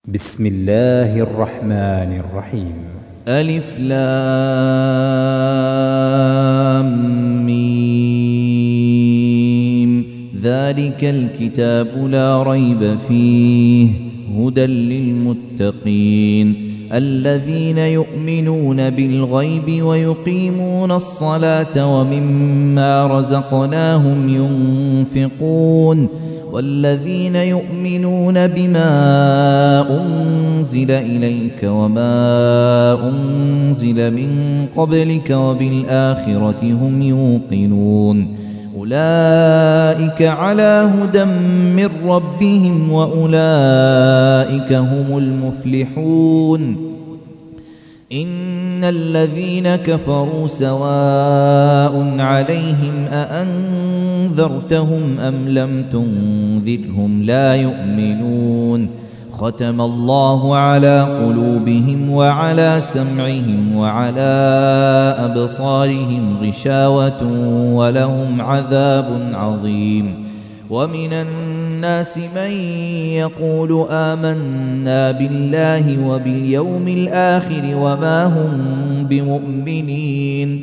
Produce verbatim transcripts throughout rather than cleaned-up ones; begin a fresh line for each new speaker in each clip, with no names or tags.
بسم الله الرحمن الرحيم.
ألف لام ميم. ذلك الكتاب لا ريب فيه هدى للمتقين الذين يؤمنون بالغيب ويقيمون الصلاة ومما رزقناهم ينفقون والذين يؤمنون بما أنزل إليك وما أنزل من قبلك وبالآخرة هم يوقنون أولئك على هدى من ربهم وأولئك هم المفلحون. إن الذين كفروا سواء عليهم أأنذرتهم أم لم تنذرهم لا يؤمنون ختم الله على قلوبهم وعلى سمعهم وعلى أبصارهم غشاوة ولهم عذاب عظيم. ومن الناس من يقول آمنا بالله وباليوم الآخر وما هم بمؤمنين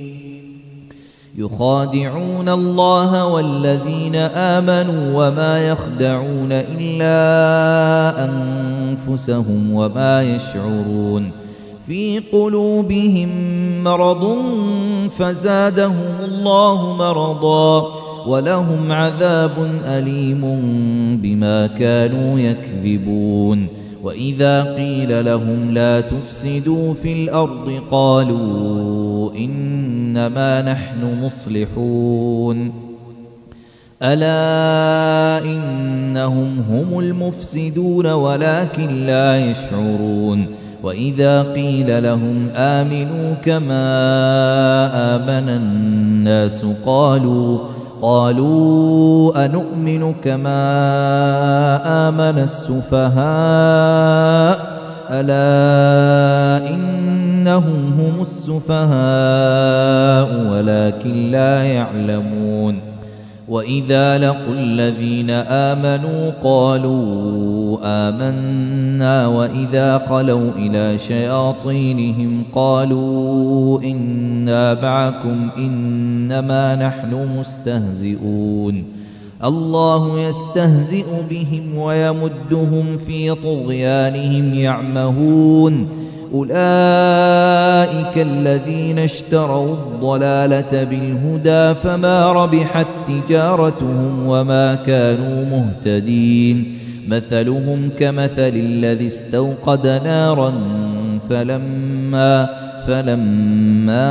يخادعون الله والذين آمنوا وما يخدعون إلا أنفسهم وما يشعرون في قلوبهم مرض فزادهم الله مرضا ولهم عذاب أليم بما كانوا يكذبون. وإذا قيل لهم لا تفسدوا في الأرض قالوا إنما نحن مصلحون ألا إنهم هم المفسدون ولكن لا يشعرون. وإذا قيل لهم آمنوا كما آمن الناس قالوا قالوا أنؤمن كما آمن السفهاء ألا إنهم هم السفهاء ولكن لا يعلمون. وإذا لقوا الذين آمنوا قالوا آمنا وإذا خلوا إلى شياطينهم قالوا إنا معكم إنما نحن مستهزئون الله يستهزئ بهم ويمدهم في طغيانهم يعمهون أولئك الذين اشتروا الضلالة بالهدى فما ربحت تجارتهم وما كانوا مهتدين. مثلهم كمثل الذي استوقد نارا فلما فلما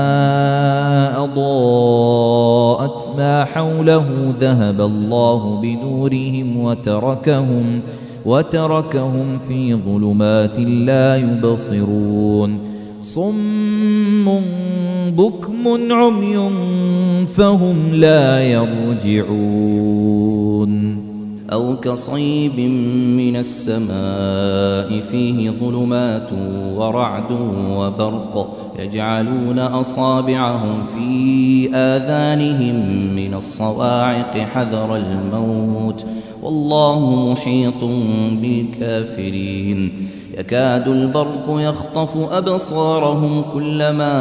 أضاءت ما حوله ذهب الله بنورهم وتركهم وتركهم في ظلمات لا يبصرون صم بكم عمي فهم لا يرجعون. أو كصيب من السماء فيه ظلمات ورعد وبرق يجعلون أصابعهم في آذانهم من الصواعق حذر الموت والله محيط بالكافرين. يكاد البرق يخطف أبصارهم كلما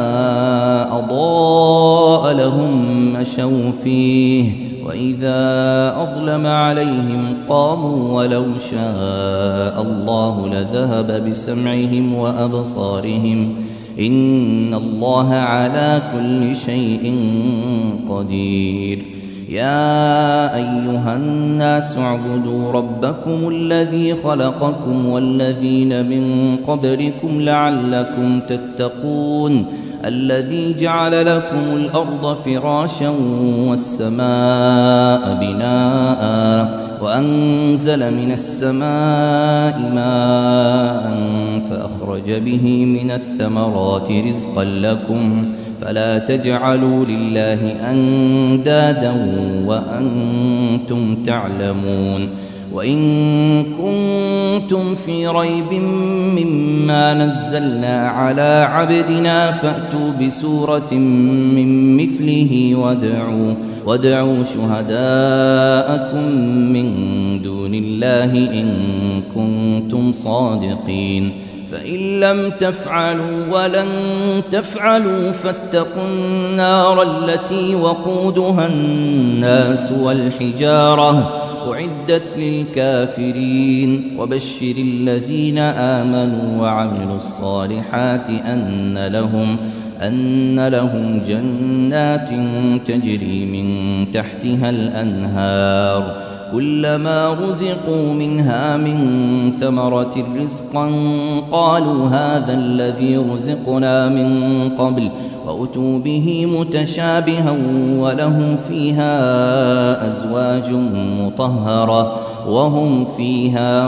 أضاء لهم مشوا فيه وإذا أظلم عليهم قاموا ولو شاء الله لذهب بسمعهم وأبصارهم إن الله على كل شيء قدير. يا أيها الناس اعبدوا ربكم الذي خلقكم والذين من قبلكم لعلكم تتقون الذي جعل لكم الأرض فراشا والسماء بناء وأنزل من السماء ماء فأخرج به من الثمرات رزقا لكم فلا تجعلوا لله أندادا وأنتم تعلمون. وإن كنتم في ريب مما نزلنا على عبدنا فأتوا بسورة من مثله وادعوا, وادعوا شهداءكم من دون الله إن كنتم صادقين فإن لم تفعلوا ولن تفعلوا فاتقوا النار التي وقودها الناس والحجارة أعدت للكافرين وبشر الذين آمنوا وعملوا الصالحات أن لهم أن لهم جنات تجري من تحتها الأنهار كلما رزقوا منها من ثمرة رزقا قالوا هذا الذي رزقنا من قبل وأتوا به متشابها ولهم فيها أزواج مطهرة وهم فيها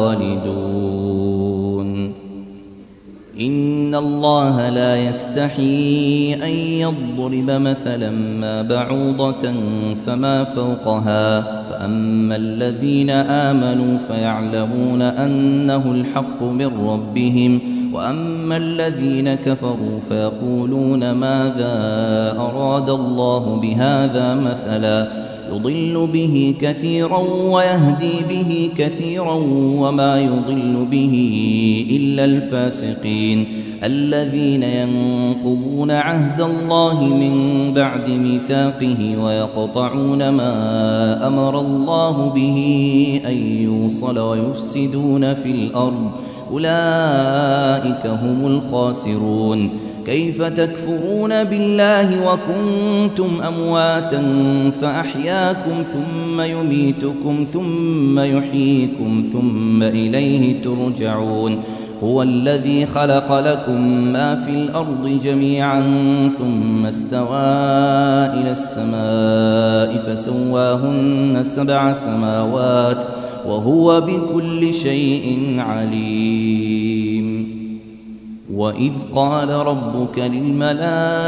خالدون إن الله لا يستحيي أن يضرب مثلا ما بعوضة فما فوقها فأما الذين آمنوا فيعلمون أنه الحق من ربهم وأما الذين كفروا فيقولون ماذا أراد الله بهذا مثلا يضل به كثيرا ويهدي به كثيرا وما يضل به إلا الفاسقين الذين ينقضون عهد الله من بعد ميثاقه ويقطعون ما أمر الله به أن يوصل ويفسدون في الأرض أولئك هم الخاسرون كيف تكفرون بالله وكنتم أمواتا فأحياكم ثم يميتكم ثم يحييكم ثم إليه ترجعون هو الذي خلق لكم ما في الأرض جميعا ثم استوى إلى السماء فسواهن سبع سماوات وهو بكل شيء عليم وإذ قال ربك للملائكة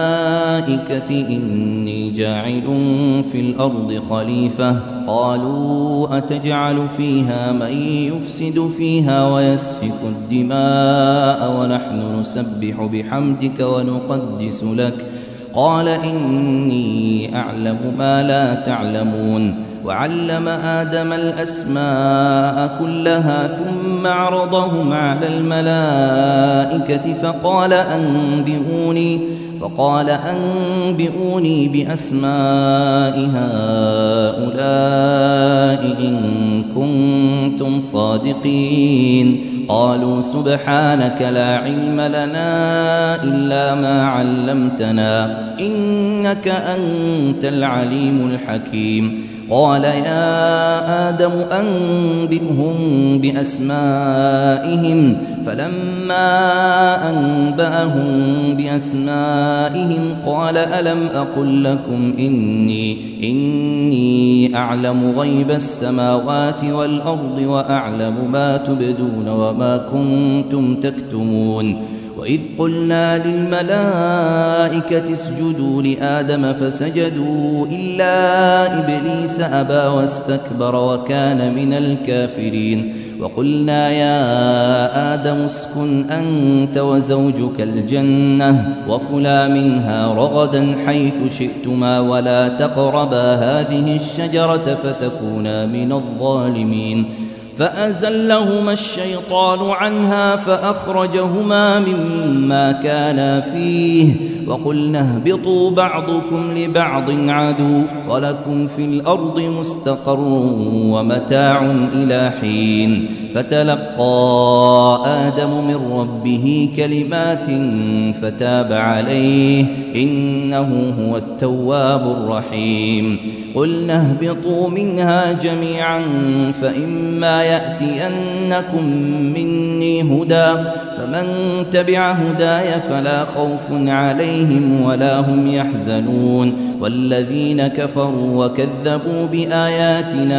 إني جاعل في الأرض خليفة قالوا أتجعل فيها من يفسد فيها ويسفك الدماء ونحن نسبح بحمدك ونقدس لك قال إني أعلم ما لا تعلمون وعلم آدم الأسماء كلها ثم عرضهم على الملائكة فقال أنبئوني فقال أنبئوني بأسماء هؤلاء إن كنتم صادقين قالوا سبحانك لا علم لنا إلا ما علمتنا إنك أنت العليم الحكيم قال يا آدم أنبئهم بأسمائهم فلما أنبأهم بأسمائهم قال ألم أقل لكم إني إني أعلم غيب السماوات والأرض وأعلم ما تبدون وما كنتم تكتمون وإذ قلنا للملائكة اسجدوا لآدم فسجدوا إلا إبليس أبى واستكبر وكان من الكافرين وقلنا يا آدم اسكن أنت وزوجك الجنة وكلا منها رغدا حيث شئتما ولا تقربا هذه الشجرة فتكونا من الظالمين فأزلهما الشيطان عنها فأخرجهما مما كانا فيه وقلنا اهبطوا بعضكم لبعض عدو ولكم في الأرض مستقر ومتاع إلى حين فتلقى آدم من ربه كلمات فتاب عليه إنه هو التواب الرحيم قلنا اهبطوا منها جميعا فإما يأتينكم مني هدى فمن تبع هداي فلا خوف عليهم ولا هم يحزنون والذين كفروا وكذبوا بآياتنا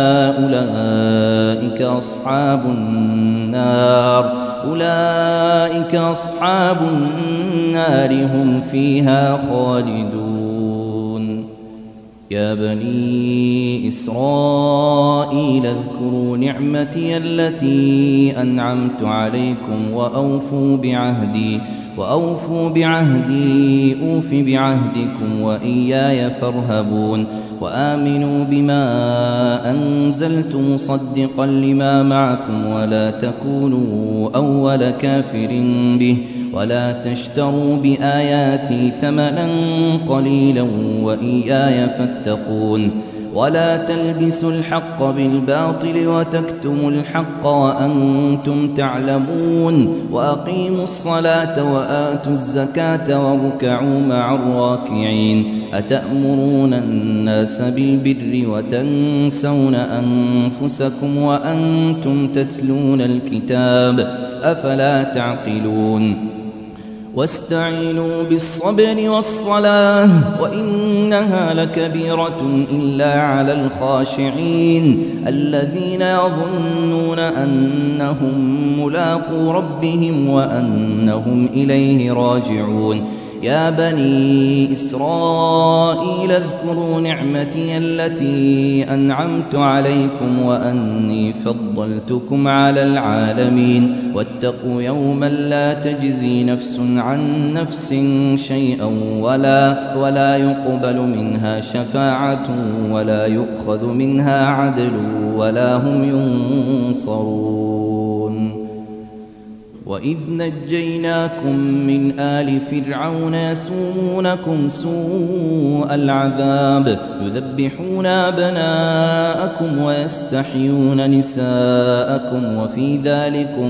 أولئك أصحاب النار أولئك أصحاب النار هم فيها خالدون يا بني إسرائيل اذكروا نعمتي التي أنعمت عليكم وأوفوا بعهدي وأوفوا بعهدي أوف بعهدكم وإياي فارهبون وآمنوا بما أنزلت مصدقا لما معكم ولا تكونوا أول كافر به ولا تشتروا بآياتي ثمنا قليلا وإياي فاتقون ولا تلبسوا الحق بالباطل وتكتموا الحق وأنتم تعلمون وأقيموا الصلاة وآتوا الزكاة واركعوا مع الراكعين أتأمرون الناس بالبر وتنسون أنفسكم وأنتم تتلون الكتاب أفلا تعقلون واستعينوا بالصبر والصلاة وإنها لكبيرة إلا على الخاشعين الذين يظنون أنهم ملاقو ربهم وأنهم إليه راجعون يا بني إسرائيل اذكروا نعمتي التي أنعمت عليكم وأني فضلتكم على العالمين واتقوا يوما لا تجزي نفس عن نفس شيئا ولا, ولا يقبل منها شفاعة ولا يؤخذ منها عدل ولا هم ينصرون وإذ نجيناكم من آل فرعون يسومونكم سوء العذاب يذبحون أبناءكم ويستحيون نساءكم وفي ذلكم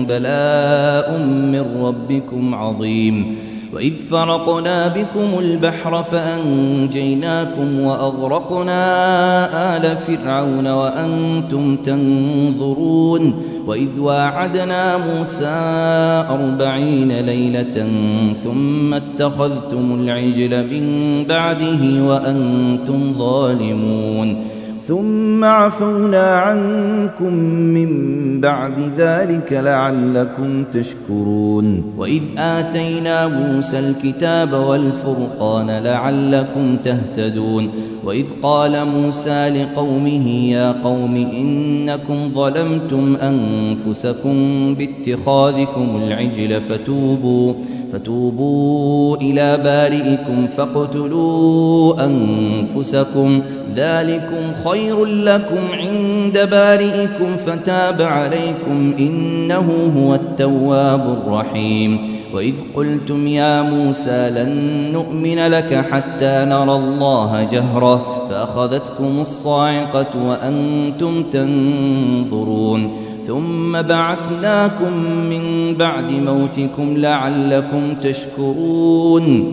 بلاء من ربكم عظيم وإذ فرقنا بكم البحر فأنجيناكم وأغرقنا آل فرعون وأنتم تنظرون وإذ واعدنا موسى أربعين ليلة ثم اتخذتم العجل من بعده وأنتم ظالمون ثم عفونا عنكم من بعد ذلك لعلكم تشكرون وإذ آتينا موسى الكتاب والفرقان لعلكم تهتدون وإذ قال موسى لقومه يا قوم إنكم ظلمتم أنفسكم باتخاذكم العجل فتوبوا فتوبوا إلى بارئكم فاقتلوا أنفسكم ذلكم خير لكم عند بارئكم فتاب عليكم إنه هو التواب الرحيم وإذ قلتم يا موسى لن نؤمن لك حتى نرى الله جهرة فأخذتكم الصاعقة وأنتم تنظرون ثم بعثناكم من بعد موتكم لعلكم تشكرون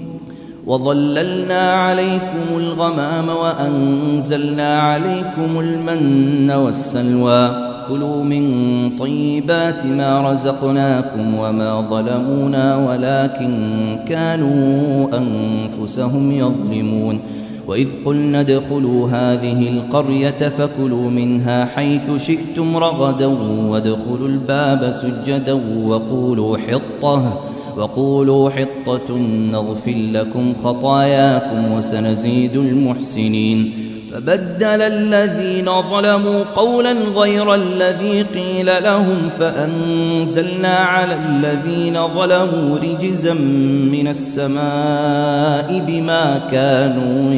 وظللنا عليكم الغمام وأنزلنا عليكم المن والسلوى كلوا من طيبات ما رزقناكم وما ظلمونا ولكن كانوا أنفسهم يظلمون وإذ قلنا ادخلوا هذه القرية فكلوا منها حيث شئتم رغدا وادخلوا الباب سجدا وقولوا حطة وقولوا حطة نغفر لكم خطاياكم وسنزيد المحسنين فبدل الذين ظلموا قولا غير الذي قيل لهم فأنزلنا على الذين ظلموا رجزا من السماء بما كانوا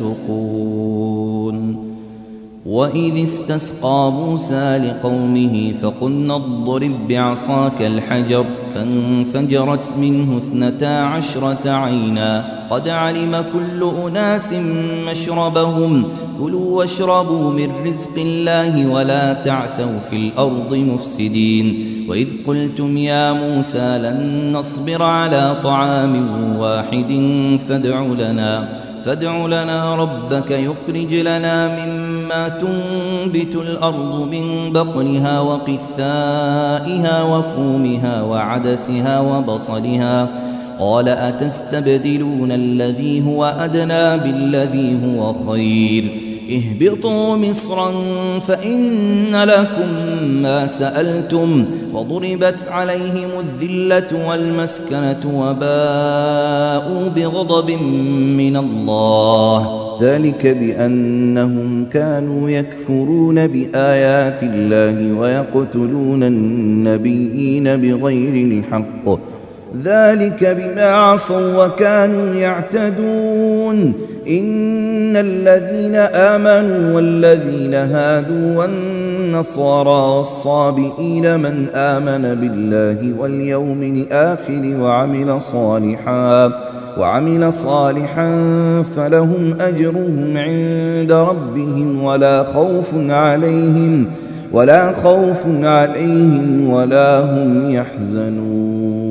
يفسقون وإذ استسقى موسى لقومه فقلنا اضرب بعصاك الحجر فانفجرت منه اثنتا عشرة عينا قد علم كل أناس مشربهم كلوا واشربوا من رزق الله ولا تعثوا في الأرض مفسدين وإذ قلتم يا موسى لن نصبر على طعام واحد فادع لنا فادع لنا ربك يخرج لنا مما تنبت الأرض من بقلها وقثائها وفومها وعدسها وبصلها قال أتستبدلون الذي هو أدنى بالذي هو خير اهبطوا مصرا فإن لكم ما سألتم وضربت عليهم الذلة والمسكنة وباءوا بغضب من الله ذلك بأنهم كانوا يكفرون بآيات الله ويقتلون النبيين بغير الحق ذلك بما عصوا وكانوا يعتدون إن الذين آمنوا والذين هادوا والنصارى والصابئين من آمن بالله واليوم الآخر وعمل صالحا وعمل صالحا فلهم أجرهم عند ربهم ولا خوف عليهم ولا خوف عليهم ولا هم يحزنون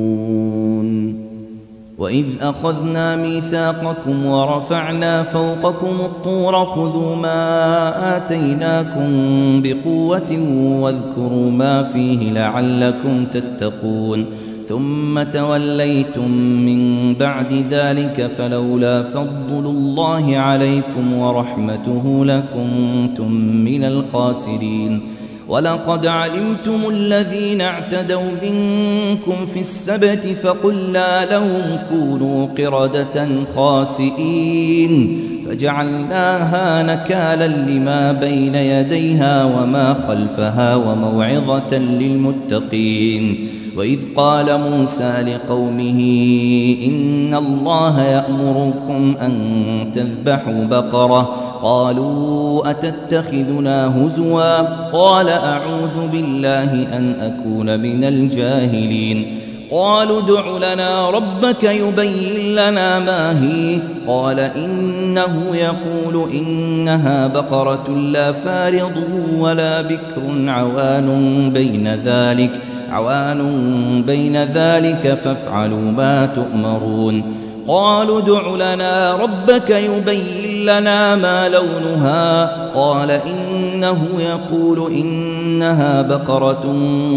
وإذ أخذنا ميثاقكم ورفعنا فوقكم الطور خذوا ما آتيناكم بقوة واذكروا ما فيه لعلكم تتقون ثم توليتم من بعد ذلك فلولا فضل الله عليكم ورحمته لكنتم من الخاسرين ولقد علمتم الذين اعتدوا منكم في السبت فقلنا لهم كونوا قردة خاسئين فجعلناها نكالا لما بين يديها وما خلفها وموعظة للمتقين وإذ قال موسى لقومه إن الله يأمركم أن تذبحوا بقرة قالوا أتتخذنا هزوا قال أعوذ بالله أن أكون من الجاهلين قالوا ادع لنا ربك يبين لنا ما هي قال إنه يقول إنها بقرة لا فارض ولا بكر عوان بين ذلك عوان بين ذلك فافعلوا ما تؤمرون قالوا ادع لنا ربك يبين لنا ما لونها قال إنه يقول إنها بقرة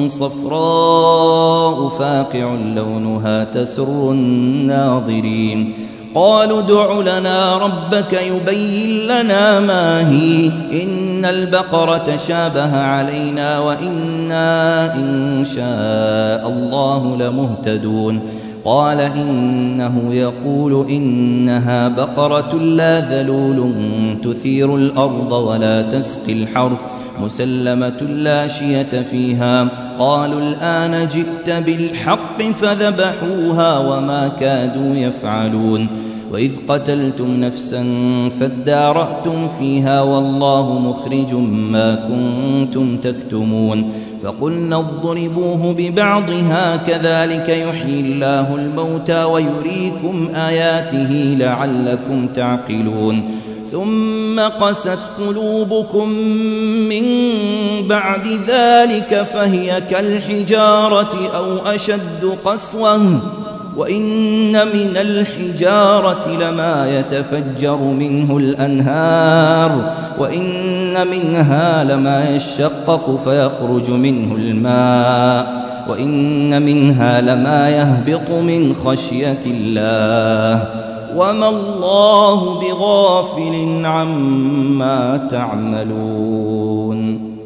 صفراء فاقع لونها تسر الناظرين قالوا ادع لنا ربك يبين لنا ما هي إن البقرة شابه علينا وإنا إن شاء الله لمهتدون قال إنه يقول إنها بقرة لا ذلول تثير الأرض ولا تسقي الحرث مسلمة لا شية فيها قالوا الآن جئت بالحق فذبحوها وما كادوا يفعلون وإذ قتلتم نفسا فادارأتم فيها والله مخرج ما كنتم تكتمون فقلنا اضربوه ببعضها كذلك يحيي الله الموتى ويريكم آياته لعلكم تعقلون ثم قست قلوبكم من بعد ذلك فهي كالحجارة أو أشد قسوة وإن من الحجارة لما يتفجر منه الأنهار وإن منها لما يشقق فيخرج منه الماء وإن منها لما يهبط من خشية الله وما الله بغافل عما تعملون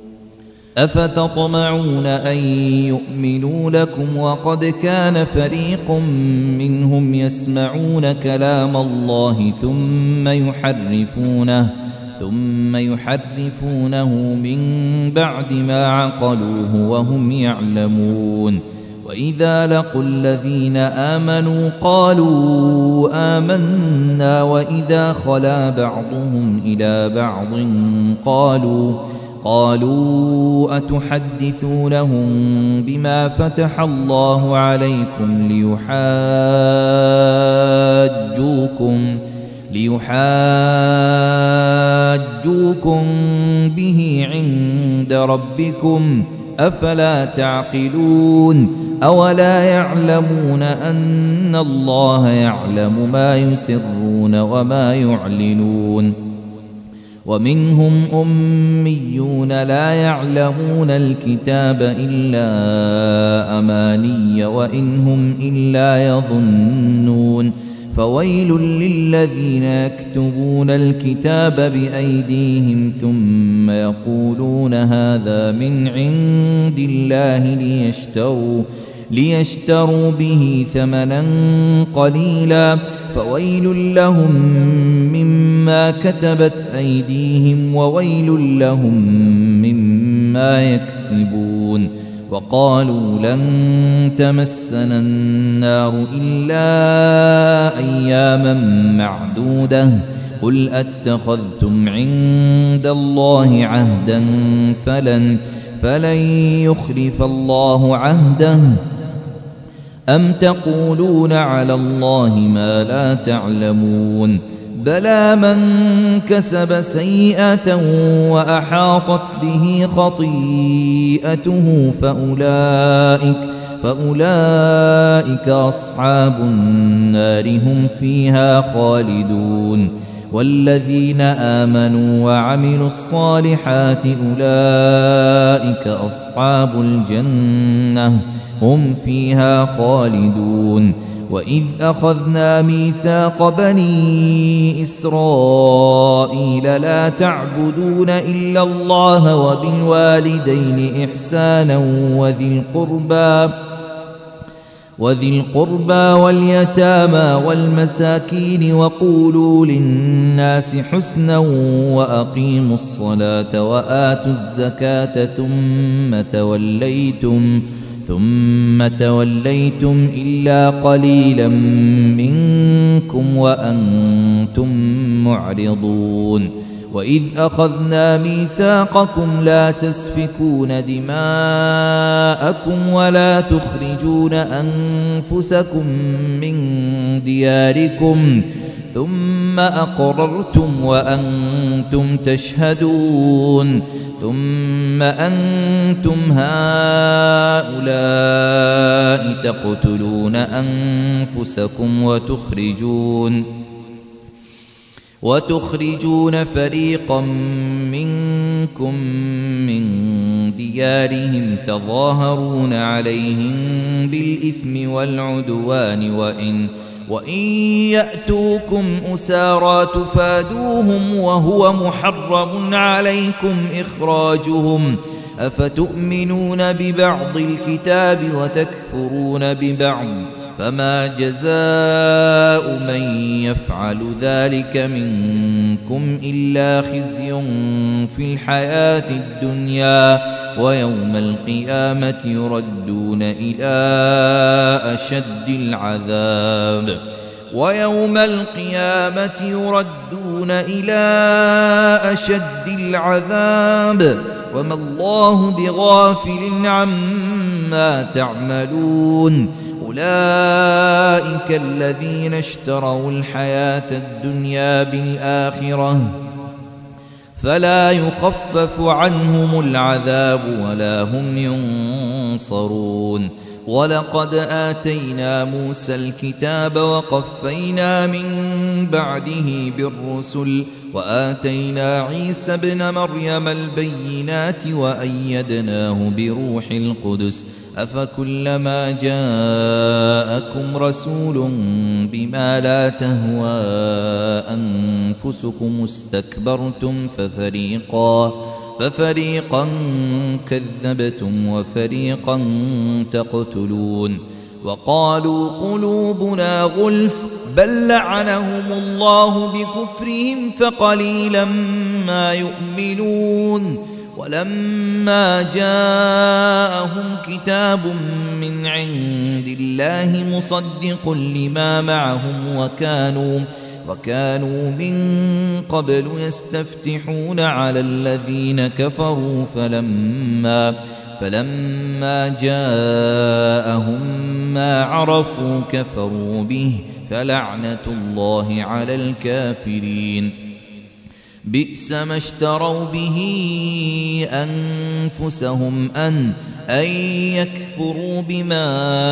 أفتطمعون أن يؤمنوا لكم وقد كان فريق منهم يسمعون كلام الله ثم يحرفونه ثم يحرفونه من بعد ما عقلوه وهم يعلمون وإذا لقوا الذين آمنوا قالوا آمنا وإذا خلا بعضهم إلى بعض قالوا قالوا أتحدثونهم بما فتح الله عليكم ليحاجوكم ليحاجوكم به عند ربكم أفلا تعقلون أولا يعلمون أن الله يعلم ما يسرون وما يعلنون ومنهم أميون لا يعلمون الكتاب إلا أماني وإن هم إلا يظنون فويل للذين يكتبون الكتاب بأيديهم ثم يقولون هذا من عند الله ليشتروا ليشتروا به ثمنا قليلا فويل لهم مما مما كتبت أيديهم وويل لهم مما يكسبون. وقالوا لن تمسنا النار إلا أياما معدودة قل أتخذتم عند الله عهدا فلن, فلن يخلف الله عهده أم تقولون على الله ما لا تعلمون. بلى من كسب سيئة وأحاطت به خطيئته فأولئك, فأولئك أصحاب النار هم فيها خالدون. والذين آمنوا وعملوا الصالحات أولئك أصحاب الجنة هم فيها خالدون. وإذ أخذنا ميثاق بني إسرائيل لا تعبدون إلا الله وبالوالدين إحسانا وذي القربى وذي القربى واليتامى والمساكين وقولوا للناس حسنا وأقيموا الصلاة وآتوا الزكاة ثم توليتم ثم توليتم إلا قليلا منكم وأنتم معرضون. وإذ أخذنا ميثاقكم لا تسفكون دماءكم ولا تخرجون أنفسكم من دياركم ثم أقررتم وأنتم تشهدون. ثم أنتم هؤلاء تقتلون أنفسكم وتخرجون وتخرجون فريقا منكم من ديارهم تظاهرون عليهم بالإثم والعدوان وإن وإن يأتوكم أسارى تفادوهم وهو محرم عليكم إخراجهم أفتؤمنون ببعض الكتاب وتكفرون ببعض فما جزاء من يفعل ذلك منكم إلا خزي في الحياة الدنيا ويوم القيامة يردون إلى أشد العذاب ويوم القيامة يردون إلى أشد العذاب وما الله بغافل عما تعملون. أولئك الذين اشتروا الحياة الدنيا بالآخرة فلا يخفف عنهم العذاب ولا هم ينصرون. ولقد آتينا موسى الكتاب وقفينا من بعده بالرسل وآتينا عيسى ابن مريم البينات وأيدناه بروح القدس أفكلما جاءكم رسول بما لا تهوى أنفسكم استكبرتم ففريقا ففريقا كذبتم وفريقا تقتلون. وقالوا قلوبنا غلف بل لعنهم الله بكفرهم فقليلا ما يؤمنون. ولما جاءهم كتاب من عند الله مصدق لما معهم وكانوا وكانوا من قبل يستفتحون على الذين كفروا فلما فلما جاءهم ما عرفوا كفروا به فلعنة الله على الكافرين. بئس ما اشتروا به أنفسهم أن أن يكفروا بما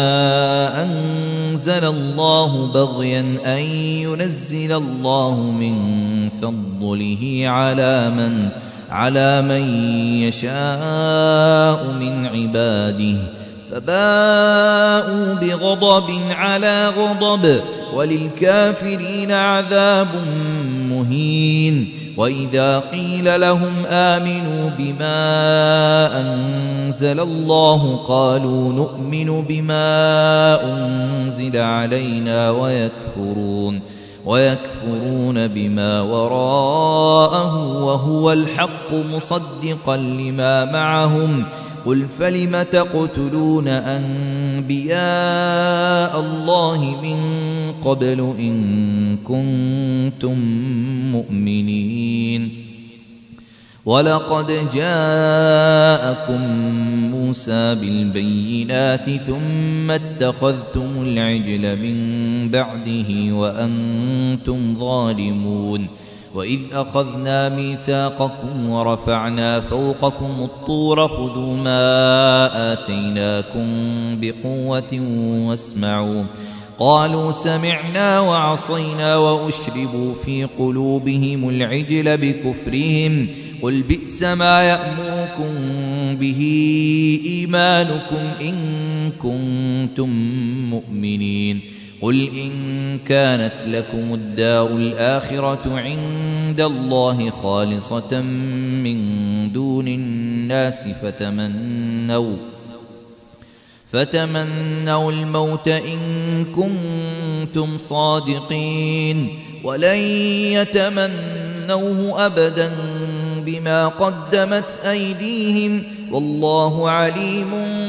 أنزل الله بغيا أن ينزل الله من فضله على من على من يشاء من عباده فباءوا بغضب على غضب وللكافرين عذاب مهين. وإذا قيل لهم آمنوا بما أنزل الله قالوا نؤمن بما أنزل علينا ويكفرون ويكفرون بما وراءه وهو الحق مصدقا لما معهم قل فلم تقتلون أنبياء الله من قبل إن كنتم مؤمنين ولقد جاءكم موسى بالبينات ثم اتخذتم العجل من بعده وأنتم ظالمون وإذ أخذنا ميثاقكم ورفعنا فوقكم الطور خذوا ما آتيناكم بقوة واسمعوا قالوا سمعنا وعصينا وأشربوا في قلوبهم العجل بكفرهم قل بئس ما يأمركم به إيمانكم إن كنتم مؤمنين قل إن كانت لكم الدار الآخرة عند الله خالصة من دون الناس فتمنوا فتمنوا الموت إن كنتم صادقين ولن يتمنوه أبدا بما قدمت أيديهم والله عليم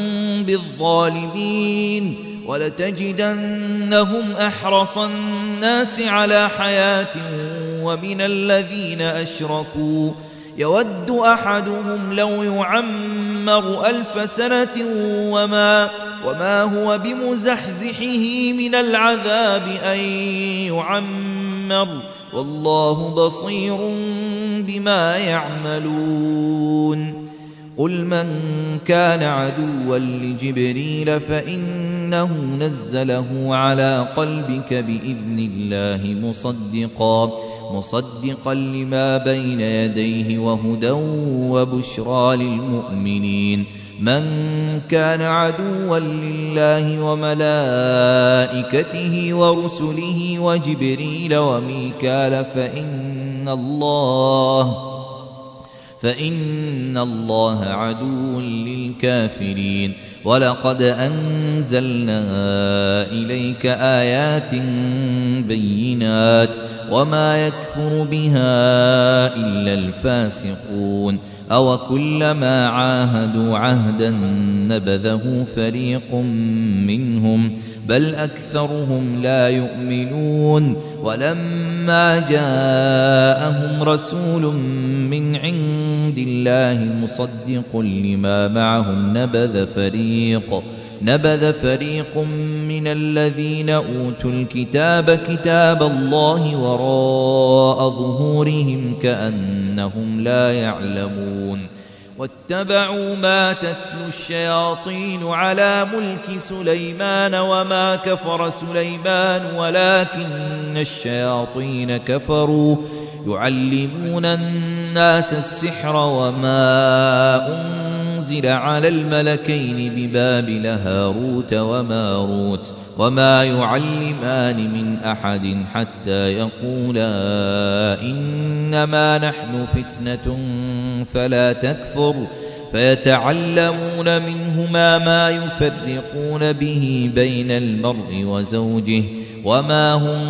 بالظالمين ولتجدنهم أحرص الناس على حياة ومن الذين أشركوا يود أحدهم لو يعمر ألف سنة وما, وما هو بمزحزحه من العذاب أن يعمر والله بصير بما يعملون قل من كان عدوا لجبريل فإنه نزله على قلبك بإذن الله مصدقا مصدقا لما بين يديه وهدى وبشرى للمؤمنين من كان عدوا لله وملائكته ورسله وجبريل وميكال فإن الله فإن الله عدو للكافرين ولقد أنزلنا إليك آيات بينات وما يكفر بها إلا الفاسقون أو كلما عاهدوا عهدا نبذه فريق منهم بل أكثرهم لا يؤمنون ولما جاءهم رسول من عند الله مصدق لما معهم نبذ فريق نبذ فريق من الذين أوتوا الكتاب كتاب الله وراء ظهورهم كأنهم لا يعلمون واتبعوا ما تتلو الشياطين على ملك سليمان وما كفر سليمان ولكن الشياطين كفروا يعلمون الناس السحر وما أنزل على الملكين ببابل هاروت وماروت وما يعلمان من أحد حتى يقولا إنما نحن فتنة فلا تكفر فيتعلمون منهما ما يفرقون به بين المرء وزوجه وما هم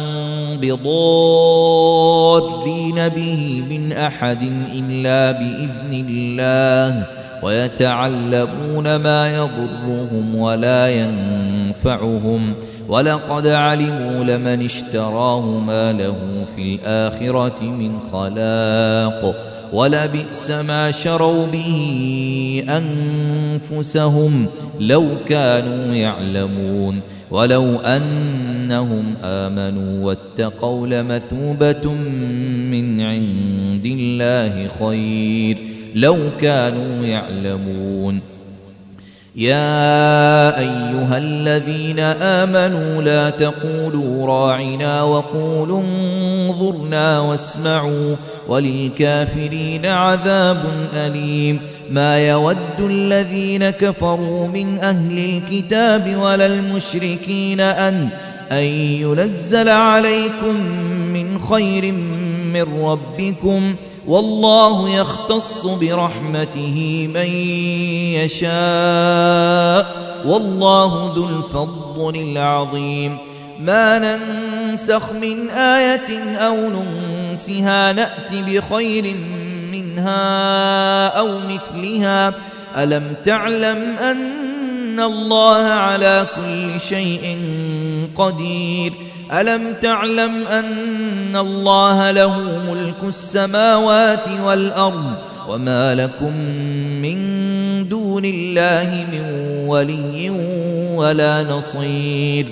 بضارين به من أحد إلا بإذن الله ويتعلمون ما يضرهم ولا ينفعهم ولقد علموا لمن اشتراه ما له في الآخرة من خلاق ولبئس ما شروا به أنفسهم لو كانوا يعلمون ولو أنهم آمنوا واتقوا لمثوبة من عند الله خير لو كانوا يعلمون يا أيها الذين آمنوا لا تقولوا راعنا وقولوا انظرنا واسمعوا وللكافرين عذاب أليم ما يود الذين كفروا من أهل الكتاب ولا المشركين أن أن ينزل عليكم من خير من ربكم والله يختص برحمته من يشاء والله ذو الفضل العظيم ما ننسخ من آية أو ننسها نأت بخير منها أو مثلها ألم تعلم أن الله على كل شيء قدير ألم تعلم أن الله له ملك السماوات والأرض وما لكم من دون الله من ولي ولا نصير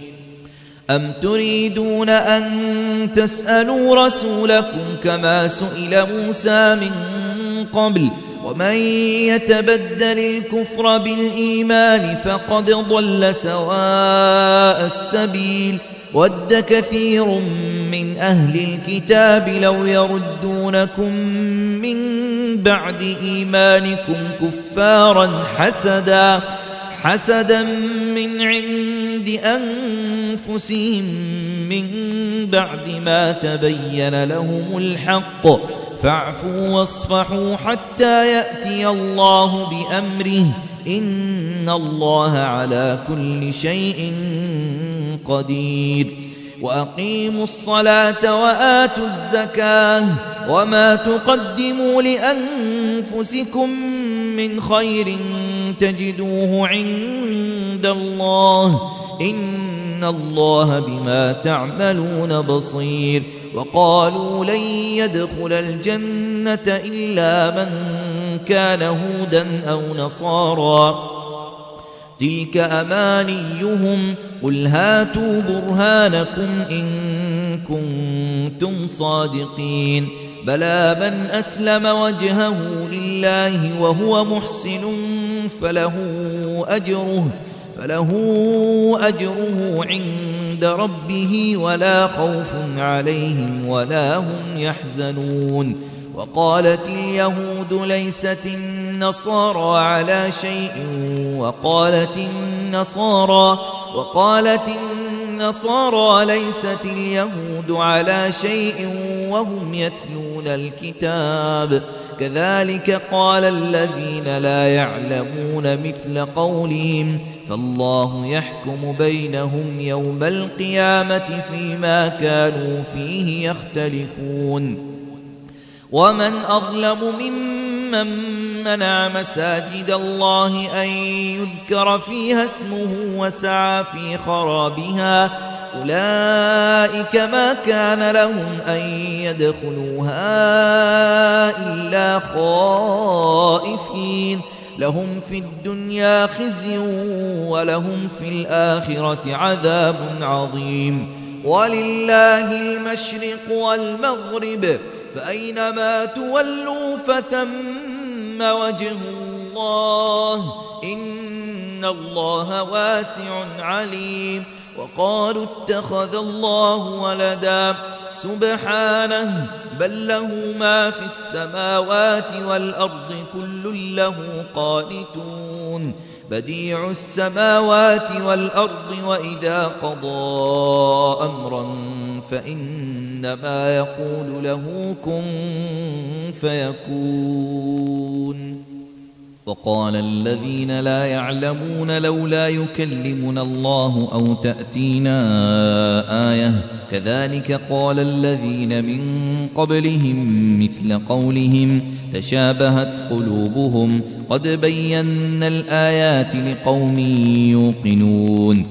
أم تريدون أن تسألوا رسولكم كما سئل موسى من قبل ومن يتبدل الكفر بالإيمان فقد ضل سواء السبيل ود كثير من أهل الكتاب لو يردونكم من بعد إيمانكم كفارا حسدا حسدا من عند أنفسهم من بعد ما تبين لهم الحق فاعفوا واصفحوا حتى يأتي الله بأمره إن الله على كل شيء قدير وأقيموا الصلاة وآتوا الزكاة وما تقدموا لأنفسكم من خير تجدوه عند الله إن الله بما تعملون بصير وقالوا لن يدخل الجنة إلا من كان هودا أو نصارى تلك أمانيهم قل هاتوا برهانكم إن كنتم صادقين بلى من أسلم وجهه لله وهو محسن فله أجره فله أجره عند ربه ولا خوف عليهم ولا هم يحزنون وقالت اليهود ليست النصارى على شيء وقالت النصارى وقالت النصارى ليست اليهود على شيء وهم يتلون الكتاب كذلك قال الذين لا يعلمون مثل قولهم فالله يحكم بينهم يوم القيامة فيما كانوا فيه يختلفون ومن أظلم ممن منع مساجد الله أن يذكر فيها اسمه وسعى في خرابها أولئك ما كان لهم أن يدخلوها إلا خائفين لهم في الدنيا خزي ولهم في الآخرة عذاب عظيم ولله المشرق والمغرب فأينما تولوا فثم وجه الله إن الله واسع عليم وقالوا اتخذ الله ولدا سبحانه بل له ما في السماوات والأرض كل له قانتون بديع السماوات والأرض وإذا قضى أمرا فإنما يقول له كن فيكون وقال الذين لا يعلمون لولا يكلمنا الله أو تأتينا آية كذلك قال الذين من قبلهم مثل قولهم تشابهت قلوبهم قد بينا الآيات لقوم يوقنون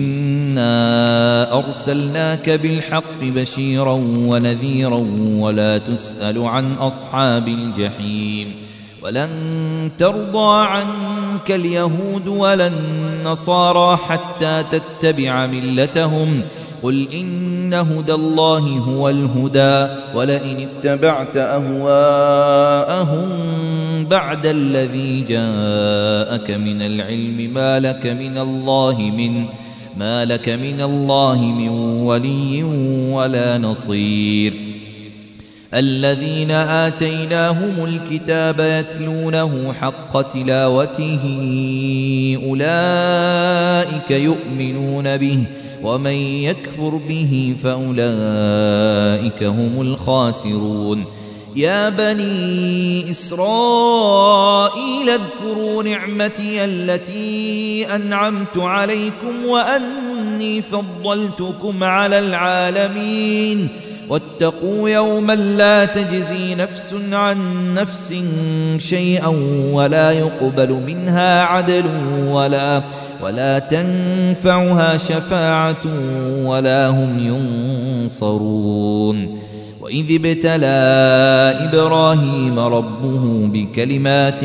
إنا أرسلناك بالحق بشيرا ونذيرا ولا تسأل عن أصحاب الجحيم ولن ترضى عنك اليهود ولا النصارى حتى تتبع ملتهم قل إن هدى الله هو الهدى ولئن اتبعت أهواءهم بعد الذي جاءك من العلم ما لك من الله من ما لك من الله من ولي ولا نصير الذين آتيناهم الكتاب يتلونه حق تلاوته أولئك يؤمنون به ومن يكفر به فأولئك هم الخاسرون يا بني إسرائيل اذكروا نعمتي التي أنعمت عليكم وأني فضلتكم على العالمين واتقوا يوما لا تجزي نفس عن نفس شيئا ولا يقبل منها عدل ولا ولا تنفعها شفاعة ولا هم ينصرون. وإذ ابتلى إبراهيم ربه بكلمات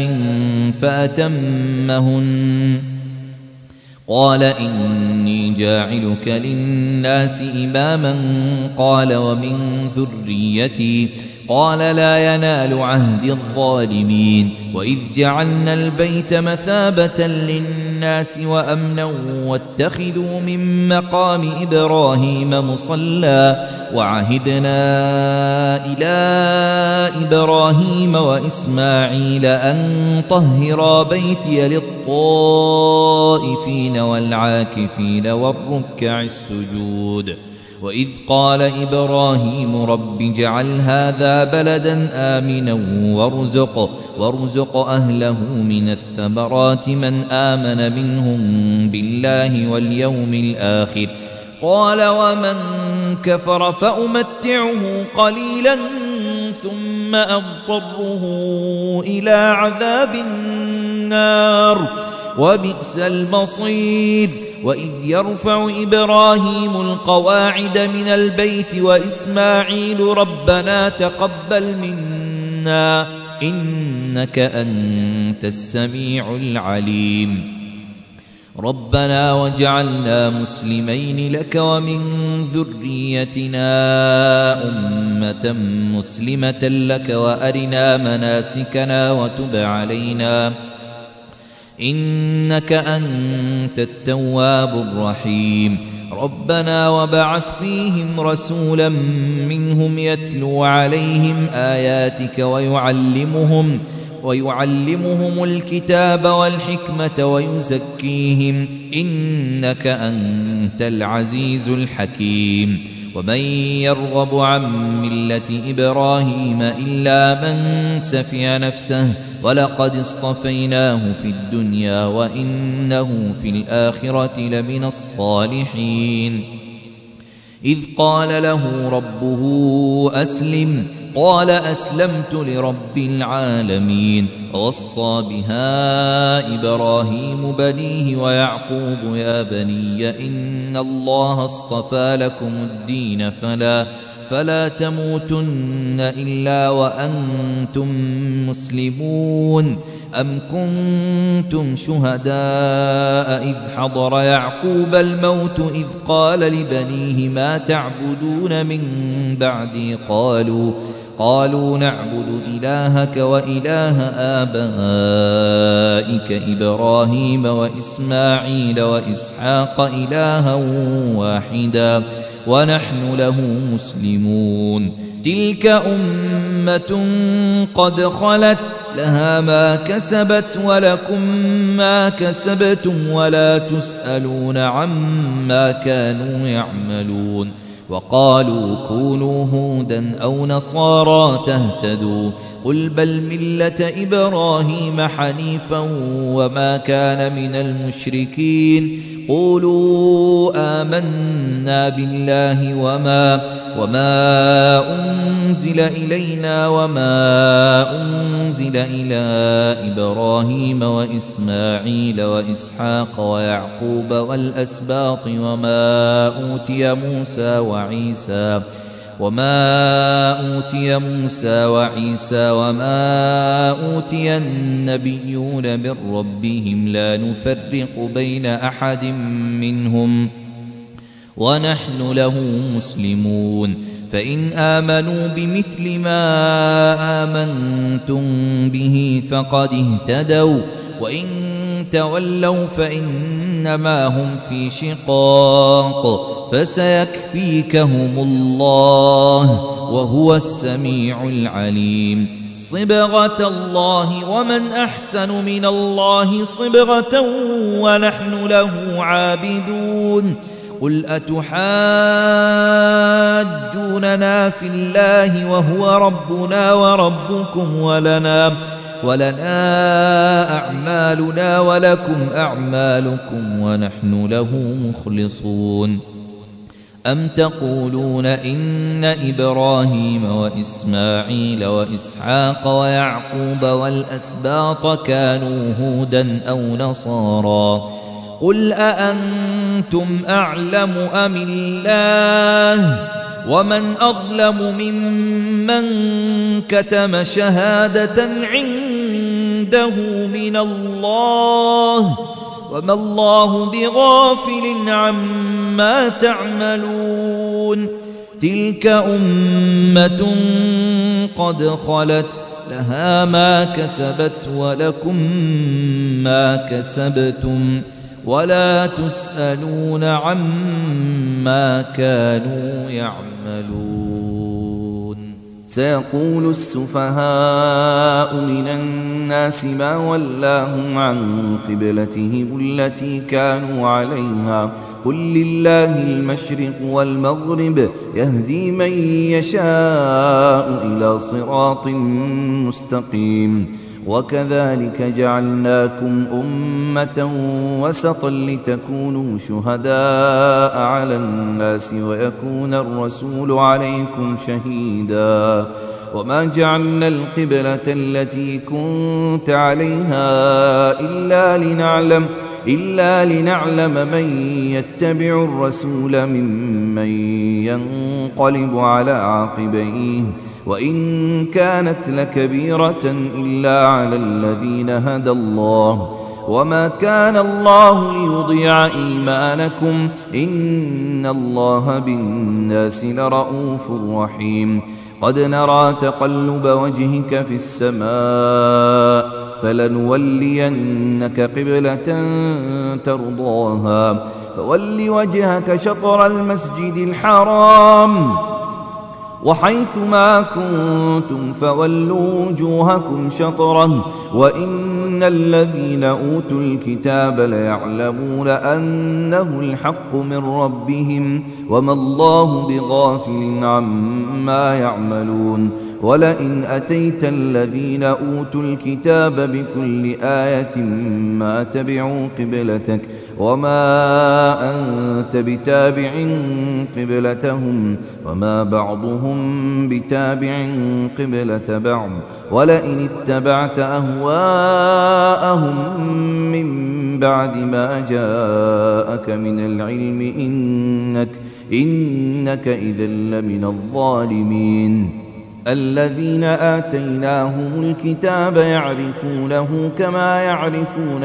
فأتمهن قال إني جاعلك للناس إماما قال ومن ذريتي قال لا ينال عهد الظالمين. وإذ جعلنا البيت مثابة للناس وأمنا واتخذوا من مقام إبراهيم مصلى وعهدنا إلى إبراهيم وإسماعيل أن طهرا بيتي للطائفين والعاكفين والركع السجود. وإذ قال إبراهيم رب اجعل هذا بلدا آمنا وارزق, وارزق أهله من الثمرات من آمن منهم بالله واليوم الآخر قال ومن كفر فأمتعه قليلا ثم أضطره إلى عذاب النار وبئس المصير. وإذ يرفع إبراهيم القواعد من البيت وإسماعيل ربنا تقبل منا إنك أنت السميع العليم ربنا وجعلنا مسلمين لك ومن ذريتنا أمة مسلمة لك وأرنا مناسكنا وتب علينا إنك أنت التواب الرحيم. ربنا وبعث فيهم رسولا منهم يتلو عليهم آياتك ويعلمهم ويعلمهم الكتاب والحكمة ويزكيهم إنك أنت العزيز الحكيم. ومن يرغب عن ملة إبراهيم إلا من سفي نفسه ولقد اصطفيناه في الدنيا وإنه في الآخرة لمن الصالحين. إذ قال له ربه أسلم قال أسلمت لرب العالمين. ووصى بها إبراهيم بنيه ويعقوب يا بني إن الله اصطفى لكم الدين فلا فلا تموتن إلا وأنتم مسلمون. أم كنتم شهداء إذ حضر يعقوب الموت إذ قال لبنيه ما تعبدون من بعدي قالوا قالوا نعبد إلهك وإله آبائك إبراهيم وإسماعيل وإسحاق إلها واحدا ونحن له مسلمون. تلك أمة قد خلت لها ما كسبت ولكم ما كسبتم ولا تسألون عما كانوا يعملون. وقالوا كونوا هودا أو نصارى تهتدوا قل بل ملة إبراهيم حنيفا وما كان من المشركين. قولوا آمنا بالله وما وما أنزل إلينا وما أنزل إلى إبراهيم وإسماعيل وإسحاق ويعقوب والأسباط وما أوتي موسى وعيسى وما أوتي موسى وعيسى وما أوتي النبيون من ربهم لا نفرق بين أحد منهم ونحن له مسلمون. فإن آمنوا بمثل ما آمنتم به فقد اهتدوا وإن تولوا فإنما هم في شقاق فسيكفيكهم الله وهو السميع العليم. صبغة الله ومن أحسن من الله صبغة ونحن له عابدون. قل أتحاجوننا في الله وهو ربنا وربكم ولنا ولنا أعمالنا ولكم أعمالكم ونحن له مخلصون أم تقولون إن إبراهيم وإسماعيل وإسحاق ويعقوب والأسباط كانوا هودا أو نصارى قل أأنتم أعلم أم الله ومن أظلم ممن كتم شهادة عنده من الله وما الله بغافل عما تعملون تلك أمة قد خلت لها ما كسبت ولكم ما كسبتم ولا تسألون عما كانوا يعملون
سيقول السفهاء من الناس ما ولاهم عن قبلتهم التي كانوا عليها قل لله المشرق والمغرب يهدي من يشاء إلى صراط مستقيم وكذلك جعلناكم أمة وسطا لتكونوا شهداء على الناس ويكون الرسول عليكم شهيدا وما جعلنا القبلة التي كنت عليها إلا لنعلم إلا لنعلم من يتبع الرسول ممن ينقلب على عقبيه وإن كانت لكبيرة إلا على الذين هدى الله وما كان الله ليضيع إيمانكم إن الله بالناس لرؤوف رحيم قد نرى تقلب وجهك في السماء فلنولينك قبلة ترضاها فول وجهك شطر المسجد الحرام وحيث ما كنتم فولوا وجوهكم شطره وإن الذين أوتوا الكتاب ليعلمون أنه الحق من ربهم وما الله بغافل عما يعملون ولئن أتيت الذين أوتوا الكتاب بكل آية ما تبعوا قبلتك وما أنت بتابع قبلتهم وما بعضهم بتابع قبلة بعض ولئن اتبعت أهواءهم من بعد ما جاءك من العلم إنك, إنك إذا لمن الظالمين الذين آتيناهم الكتاب يعرفونه كما يعرفون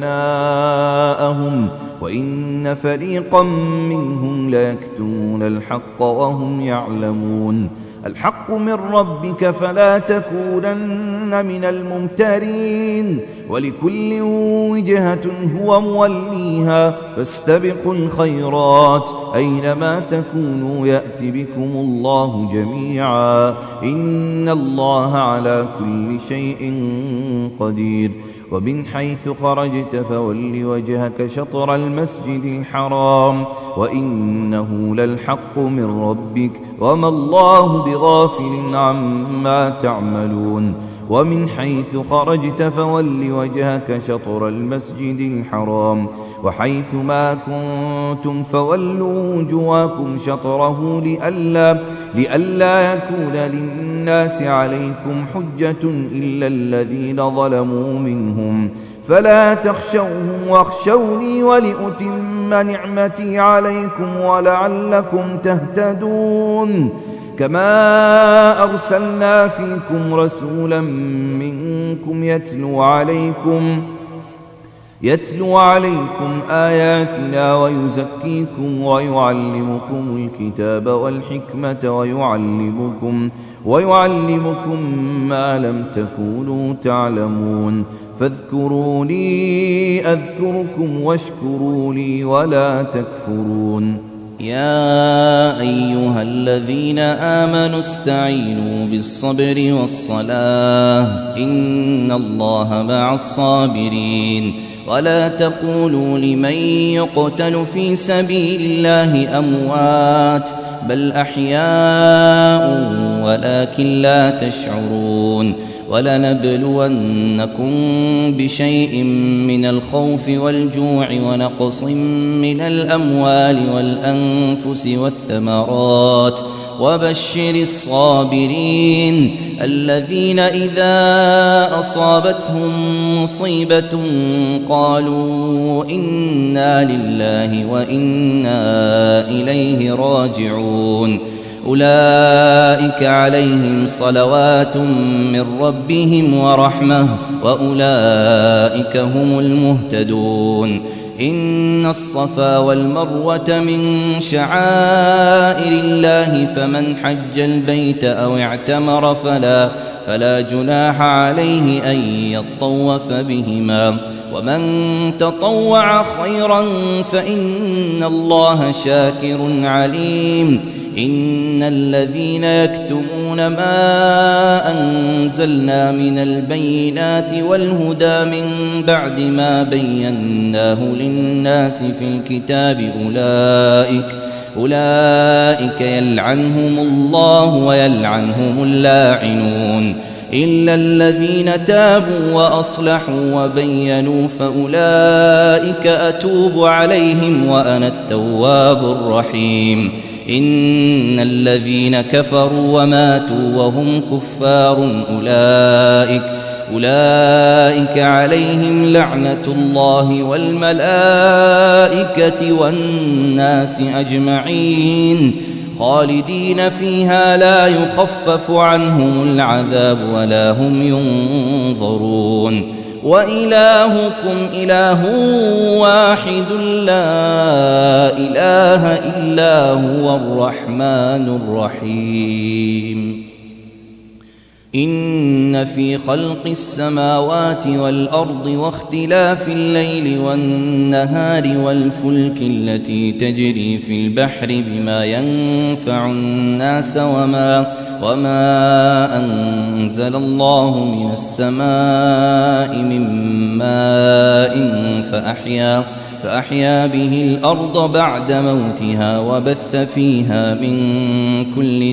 أبناءهم وإن فريقا منهم ليكتمون الحق وهم يعلمون الحق من ربك فلا تكونن من الممترين ولكل وجهة هو موليها فاستبقوا الخيرات أينما تكونوا يأت بكم الله جميعا إن الله على كل شيء قدير ومن حيث خرجت فول وجهك شطر المسجد الحرام وإنه للحق من ربك وما الله بغافل عما تعملون ومن حيث خرجت فول وجهك شطر المسجد الحرام وحيث ما كنتم فولوا وجوهكم شطره لئلا, لئلا يكون للناس عليكم حجة إلا الذين ظلموا منهم فلا تخشوهم واخشوني ولأتم نعمتي عليكم ولعلكم تهتدون كما أرسلنا فيكم رسولا منكم يتلو عليكم يتلو عليكم آياتنا ويزكيكم ويعلمكم الكتاب والحكمة ويعلمكم ويعلمكم ما لم تكونوا تعلمون فاذكروني أذكركم واشكروا لي ولا تكفرون
يا أيها الذين آمنوا استعينوا بالصبر والصلاة إن الله مع الصابرين ولا تقولوا لمن يقتل في سبيل الله أموات بل أحياء ولكن لا تشعرون ولنبلونكم بشيء من الخوف والجوع ونقص من الأموال والأنفس والثمرات وبشر الصابرين الذين إذا أصابتهم مصيبة قالوا إنا لله وإنا إليه راجعون أولئك عليهم صلوات من ربهم ورحمة وأولئك هم المهتدون إن الصفا والمروة من شعائر الله فمن حج البيت أو اعتمر فلا, فلا جناح عليه أن يطوف بهما ومن تطوع خيرا فإن الله شاكر عليم إن الذين يكتمون ما أنزلنا من البينات والهدى من بعد ما بيناه للناس في الكتاب أولئك, أولئك يلعنهم الله ويلعنهم اللاعنون إلا الذين تابوا وأصلحوا وبينوا فأولئك أتوب عليهم وأنا التواب الرحيم إن الذين كفروا وماتوا وهم كفار أولئك, أولئك عليهم لعنة الله والملائكة والناس أجمعين خالدين فيها لا يخفف عنهم العذاب ولا هم ينظرون وإلهكم إله واحد لا إله إلا هو الرحمن الرحيم إن في خلق السماوات والأرض واختلاف الليل والنهار والفلك التي تجري في البحر بما ينفع الناس وما, وما أنزل الله من السماء من ماء فأحيا, فأحيا به الأرض بعد موتها وبث فيها من كل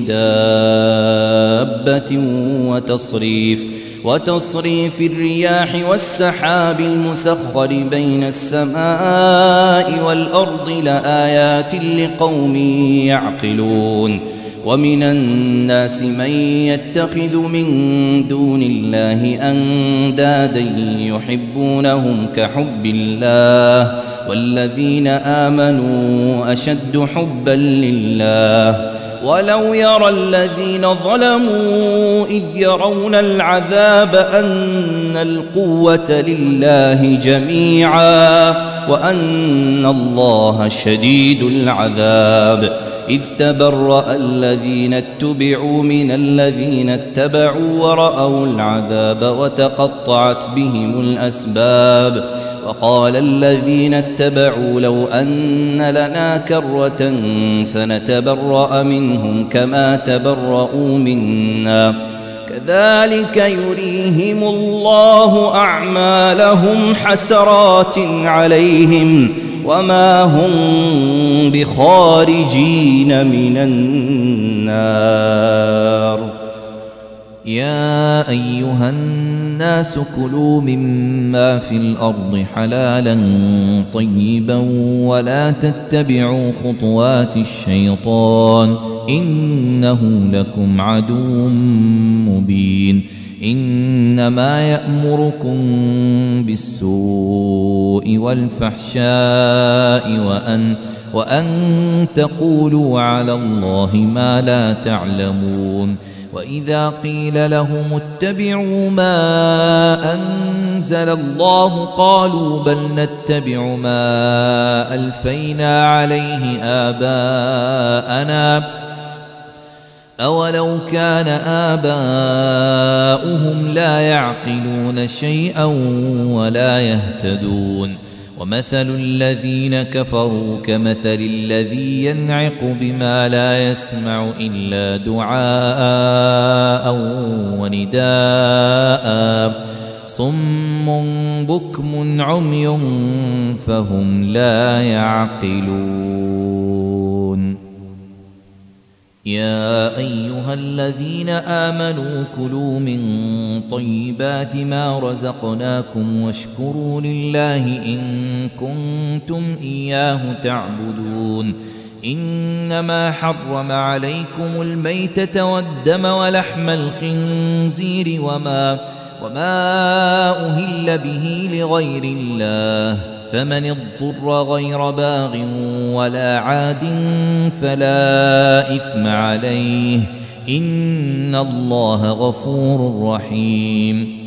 دابة وتصريف, وتصريف الرياح والسحاب المسخر بين السماء والأرض لآيات لقوم يعقلون ومن الناس من يتخذ من دون الله أندادا يحبونهم كحب الله والذين آمنوا أشد حبا لله ولو يرى الذين ظلموا إذ يرون العذاب أن القوة لله جميعا وأن الله شديد العذاب إذ تبرأ الذين اتبعوا من الذين اتبعوا ورأوا العذاب وتقطعت بهم الأسباب وقال الذين اتبعوا لو أن لنا كرة فنتبرأ منهم كما تبرؤوا منا كذلك يريهم الله أعمالهم حسرات عليهم وما هم بخارجين من النار
يا أيها الناس كلوا مما في الأرض حلالا طيبا ولا تتبعوا خطوات الشيطان إنه لكم عدو مبين إنما يأمركم بالسوء والفحشاء وأن, وأن تقولوا على الله ما لا تعلمون وإذا قيل لهم اتبعوا ما أنزل الله قالوا بل نتبع ما ألفينا عليه آباءنا أولو كان آباؤهم لا يعقلون شيئا ولا يهتدون ومثل الذين كفروا كمثل الذي ينعق بما لا يسمع إلا دعاء ونداء صم بكم عمي فهم لا يعقلون يا أيها الذين آمنوا كلوا من طيبات ما رزقناكم واشكروا لله إن كنتم إياه تعبدون إنما حرم عليكم الميتة والدم ولحم الخنزير وما, وما أهل به لغير الله فمن اضطر غير باغ ولا عاد فلا إثم عليه إن الله غفور رحيم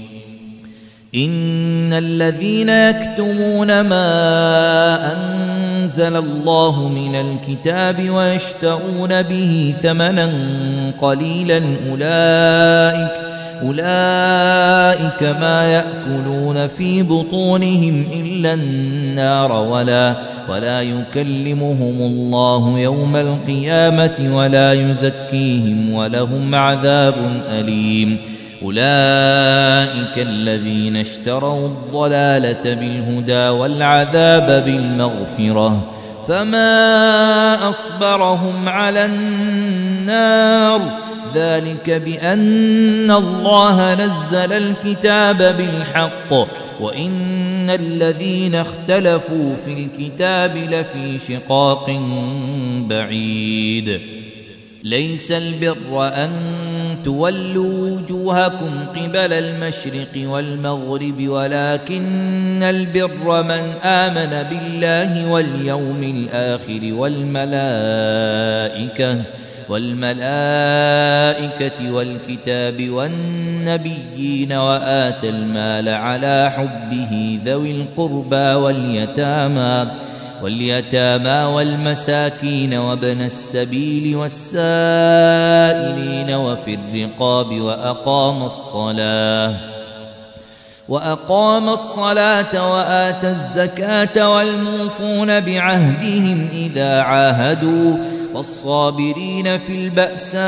إن الذين يكتمون ما أنزل الله من الكتاب ويشترون به ثمنا قليلا أولئك أولئك ما يأكلون في بطونهم إلا النار ولا, ولا يكلمهم الله يوم القيامة ولا يزكيهم ولهم عذاب أليم أولئك الذين اشتروا الضلالة بالهدى والعذاب بالمغفرة فما أصبرهم على النار ذلك بأن الله نزل الكتاب بالحق وإن الذين اختلفوا في الكتاب لفي شقاق بعيد ليس البر أن تولوا وجوهكم قبل المشرق والمغرب ولكن البر من آمن بالله واليوم الآخر والملائكة والملائكة والكتاب والنبيين وآتى المال على حبه ذوي القربى واليتامى واليتامى والمساكين وابن السبيل والسائلين وفي الرقاب وأقام الصلاة وأقام الصلاة وآتى الزكاة والموفون بعهدهم إذا عاهدوا والصابرين في البأساء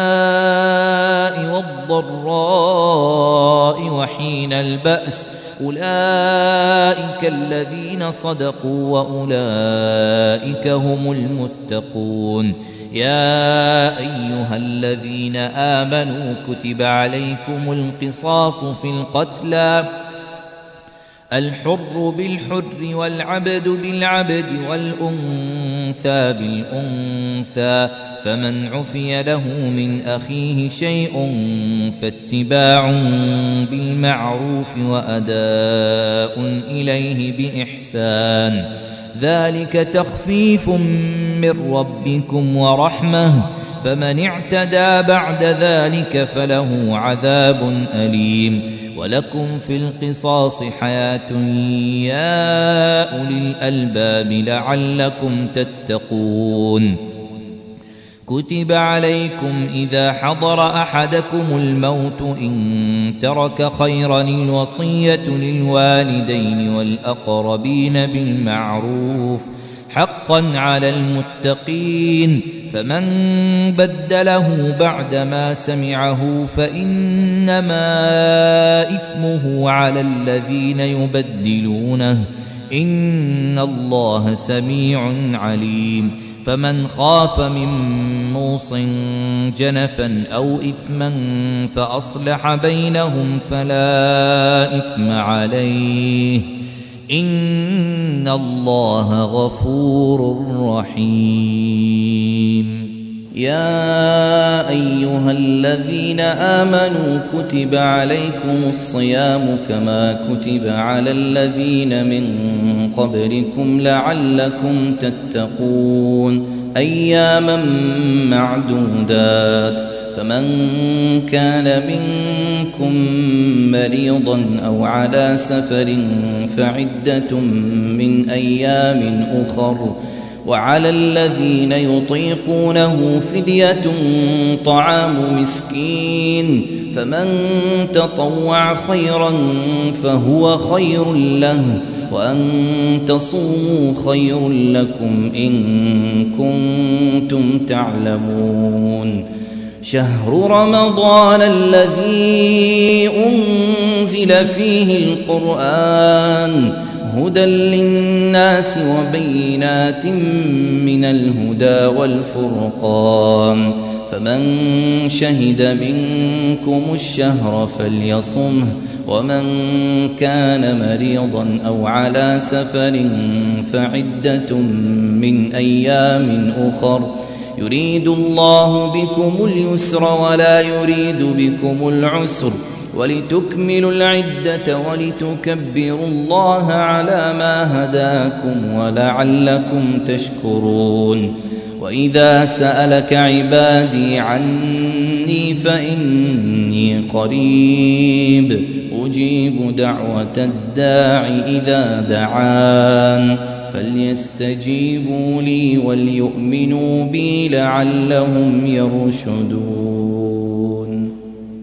والضراء وحين البأس أولئك الذين صدقوا وأولئك هم المتقون يا أيها الذين آمنوا كتب عليكم القصاص في القتلى الحر بالحر والعبد بالعبد والأنثى بالأنثى فمن عفي له من أخيه شيء فاتباع بالمعروف وأداء إليه بإحسان ذلك تخفيف من ربكم ورحمة فمن اعتدى بعد ذلك فله عذاب أليم ولكم في القصاص حياة يا أولي الألباب لعلكم تتقون كتب عليكم إذا حضر أحدكم الموت إن ترك خيرا الوصية للوالدين والأقربين بالمعروف حقا على المتقين فمن بدله بعدما سمعه فإنما إثمه على الذين يبدلونه إن الله سميع عليم فمن خاف من موص جنفا أو إثما فأصلح بينهم فلا إثم عليه إن الله غفور رحيم يا أيها الذين آمنوا كتب عليكم الصيام كما كتب على الذين من قبلكم لعلكم تتقون أياما معدودات فمن كان منكم مريضا أو على سفر فعدة من أيام أخر وعلى الذين يطيقونه فدية طعام مسكين فمن تطوع خيرا فهو خير له
وأن تصوموا خير لكم إن كنتم تعلمون شهر رمضان الذي أنزل فيه القرآن هدى للناس وبينات من الهدى والفرقان فمن شهد منكم الشهر فليصمه ومن كان مريضا أو على سفر فعدة من أيام أخر يريد الله بكم اليسر ولا يريد بكم العسر ولتكملوا العدة ولتكبروا الله على ما هداكم ولعلكم تشكرون وإذا سألك عبادي عني فإني قريب أجيب دعوة الداع إذا دعان فليستجيبوا لي وليؤمنوا بي لعلهم يرشدون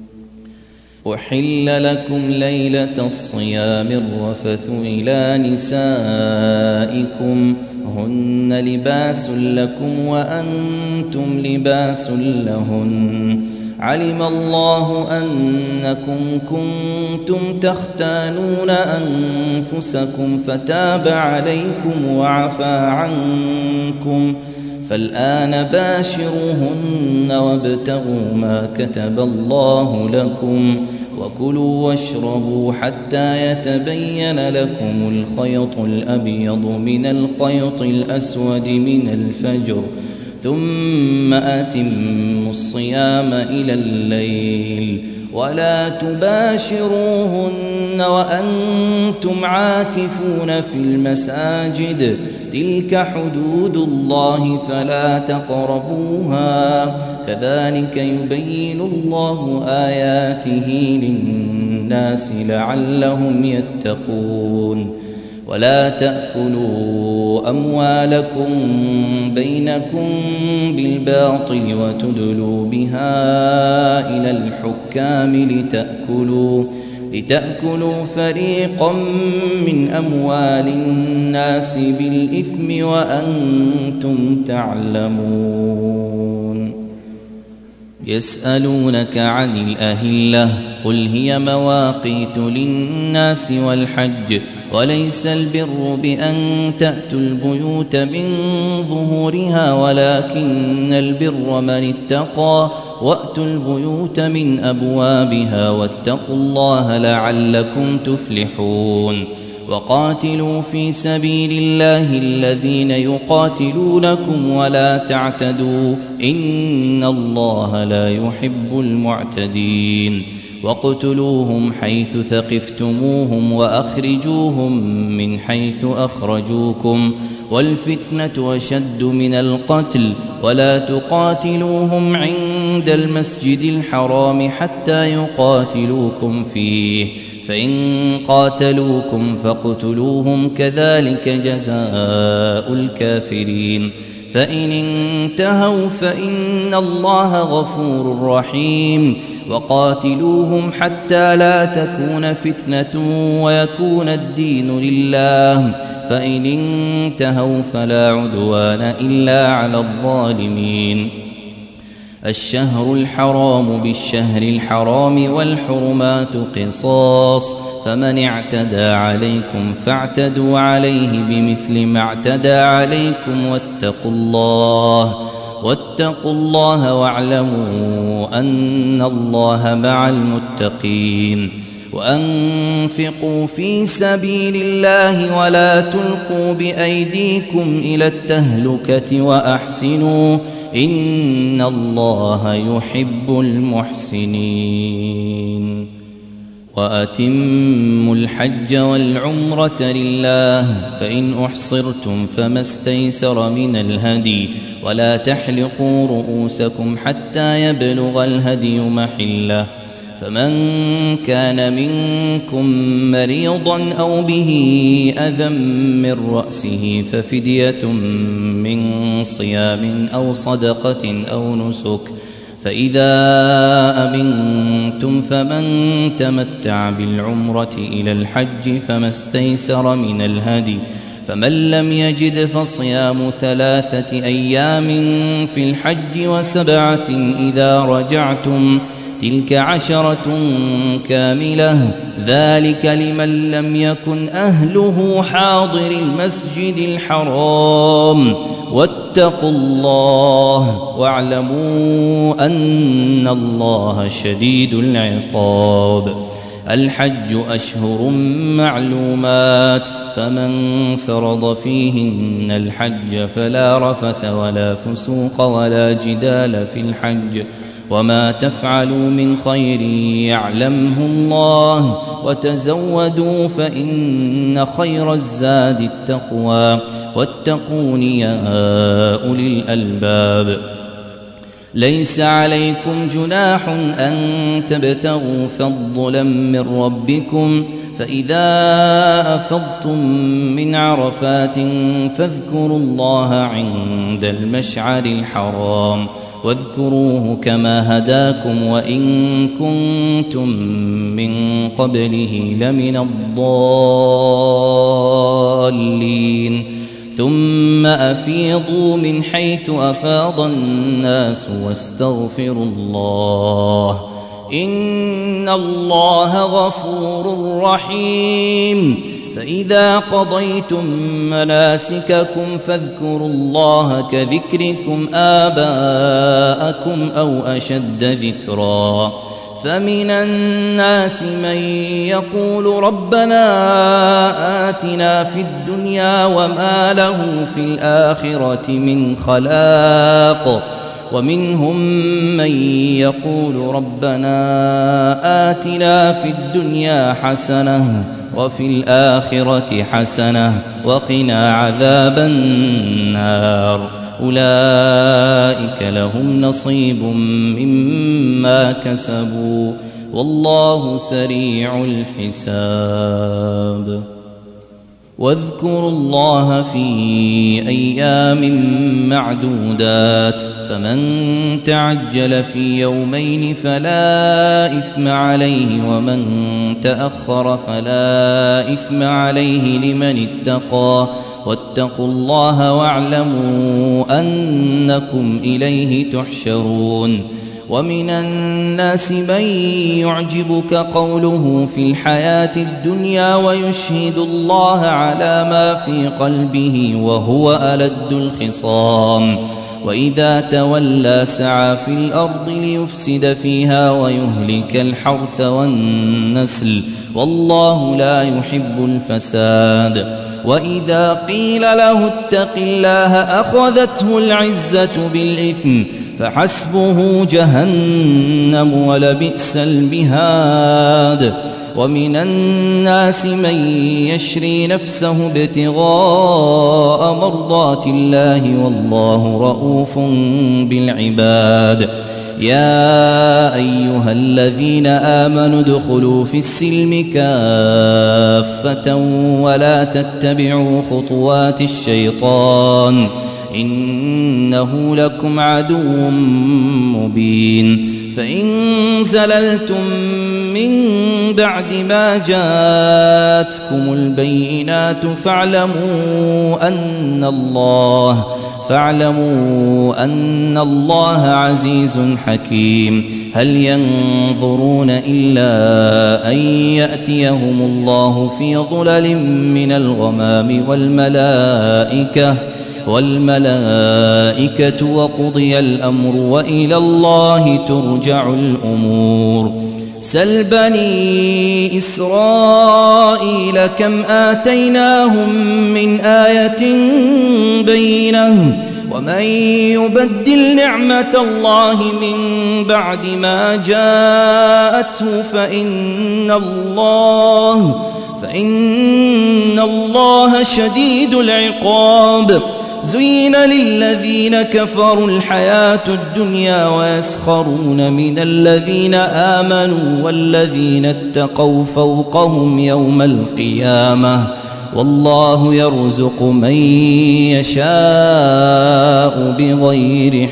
أحل لكم ليلة الصيام الرفث إلى نسائكم هن لباس لكم وأنتم لباس لهن علم الله أنكم كنتم تختانون أنفسكم فتاب عليكم وعفى عنكم فالآن باشروهن وابتغوا ما كتب الله لكم وكلوا واشربوا حتى يتبين لكم الخيط الأبيض من الخيط الأسود من الفجر ثم أتموا الصيام إلى الليل ولا تباشروهن وأنتم عاكفون في المساجد تلك حدود الله فلا تقربوها كذلك يبين الله آياته للناس لعلهم يتقون ولا تأكلوا أموالكم بينكم بالباطل وتدلوا بها إلى الحكام لتأكلوا لتأكلوا فريقا من أموال الناس بالإثم وأنتم تعلمون يسألونك عن الأهلة قل هي مواقيت للناس والحج وليس البر بأن تأتوا البيوت من ظهورها ولكن البر من اتقى وأتوا البيوت من أبوابها واتقوا الله لعلكم تفلحون وقاتلوا في سبيل الله الذين يقاتلونكم ولا تعتدوا إن الله لا يحب المعتدين واقتلوهم حيث ثقفتموهم وأخرجوهم من حيث أخرجوكم والفتنة أشد من القتل ولا تقاتلوهم عند المسجد الحرام حتى يقاتلوكم فيه فإن قاتلوكم فاقتلوهم كذلك جزاء الكافرين فإن انتهوا فإن الله غفور رحيم وقاتلوهم حتى لا تكون فتنة ويكون الدين لله فإن انتهوا فلا عدوان إلا على الظالمين الشهر الحرام بالشهر الحرام والحرمات قصاص فمن اعتدى عليكم فاعتدوا عليه بمثل ما اعتدى عليكم واتقوا الله واتقوا الله واعلموا أن الله مع المتقين وأنفقوا في سبيل الله ولا تلقوا بأيديكم إلى التهلكة وأحسنوا إن الله يحب المحسنين وأتموا الحج والعمرة لله فإن أحصرتم فما استيسر من الهدي ولا تحلقوا رؤوسكم حتى يبلغ الهدي محله فمن كان منكم مريضا أو به أذى من رأسه ففدية من صيام أو صدقة أو نسك فإذا أمنتم فمن تمتع بالعمرة إلى الحج فما استيسر من الهدي، فمن لم يجد فصيام ثلاثة أيام في الحج وسبعة إذا رجعتم، تلك عشرة كاملة، ذلك لمن لم يكن أهله حاضر المسجد الحرام. واتقوا الله واعلموا أن الله شديد العقاب. الحج أشهر معلومات، فمن فرض فيهن الحج فلا رفث ولا فسوق ولا جدال في الحج، وما تفعلوا من خير يعلمه الله، وتزودوا فإن خير الزاد التقوى، واتقون يا أولي الألباب. ليس عليكم جناح أن تبتغوا فضلا من ربكم، فإذا أفضتم من عرفات فاذكروا الله عند المشعر الحرام، واذكروه كما هداكم وإن كنتم من قبله لمن الضالين. ثم أفيضوا من حيث أفاض الناس واستغفروا الله، إن الله غفور رحيم. فإذا قضيتم مناسككم فاذكروا الله كذكركم آباءكم أو أشد ذكرا. فمن الناس من يقول ربنا آتنا في الدنيا وما له في الآخرة من خلاق، ومنهم من يقول ربنا آتنا في الدنيا حسنة وفي الآخرة حسنة وقنا عذاب النار. أولئك لهم نصيب مما كسبوا والله سريع الحساب. واذكروا الله في أيام معدودات، فمن تعجل في يومين فلا إثم عليه، ومن تأخر فلا إثم عليه لمن اتقى. واتقوا الله واعلموا أنكم إليه تحشرون. ومن الناس من يعجبك قوله في الحياة الدنيا ويشهد الله على ما في قلبه وهو ألد الخصام، وإذا تولى سعى في الأرض ليفسد فيها ويهلك الحرث والنسل، والله لا يحب الفساد. وإذا قيل له اتق الله أخذته العزة بالإثم، فحسبه جهنم ولبئس المهاد. ومن الناس من يشري نفسه ابتغاء مرضات الله والله رؤوف بالعباد. يا أيها الذين آمنوا ادخلوا في السلم كافة ولا تتبعوا خطوات الشيطان إنه لكم عدو مبين. فإن زللتم من بعد ما جاءتكم البينات فاعلموا أن الله فاعلموا أن الله عزيز حكيم. هل ينظرون إلا أن يأتيهم الله في ظلل من الغمام والملائكة والملائكة وقضي الأمر وإلى الله ترجع الأمور. سل بني إسرائيل كم آتيناهم من آية بينة ومن يبدل نعمة الله من بعد ما جاءته فإن الله فإن الله شديد العقاب. زين للذين كفروا الحياة الدنيا ويسخرون من الذين آمنوا والذين اتقوا فوقهم يوم القيامة والله يرزق من يشاء بغير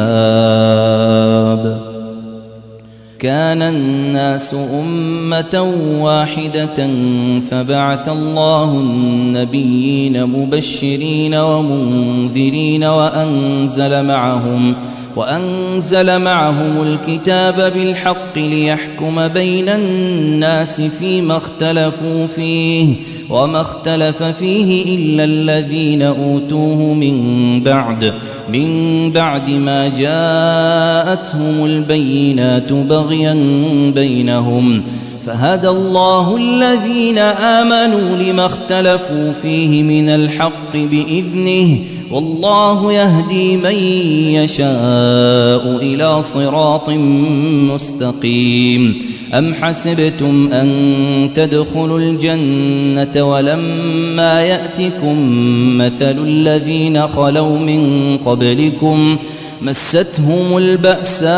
حساب. كان الناس أمة واحدة فبعث الله النبيين مبشرين ومنذرين وأنزل معهم وأنزل معهم الكتاب بالحق ليحكم بين الناس فيما اختلفوا فيه وما اختلف فيه إلا الذين أوتوه من بعد من بعد ما جاءتهم البينات بغيا بينهم فهدى الله الذين آمنوا لما اختلفوا فيه من الحق بإذنه والله يهدي من يشاء إلى صراط مستقيم. أم حسبتم أن تدخلوا الجنة ولما يأتكم مثل الذين خلوا من قبلكم مستهم البأساء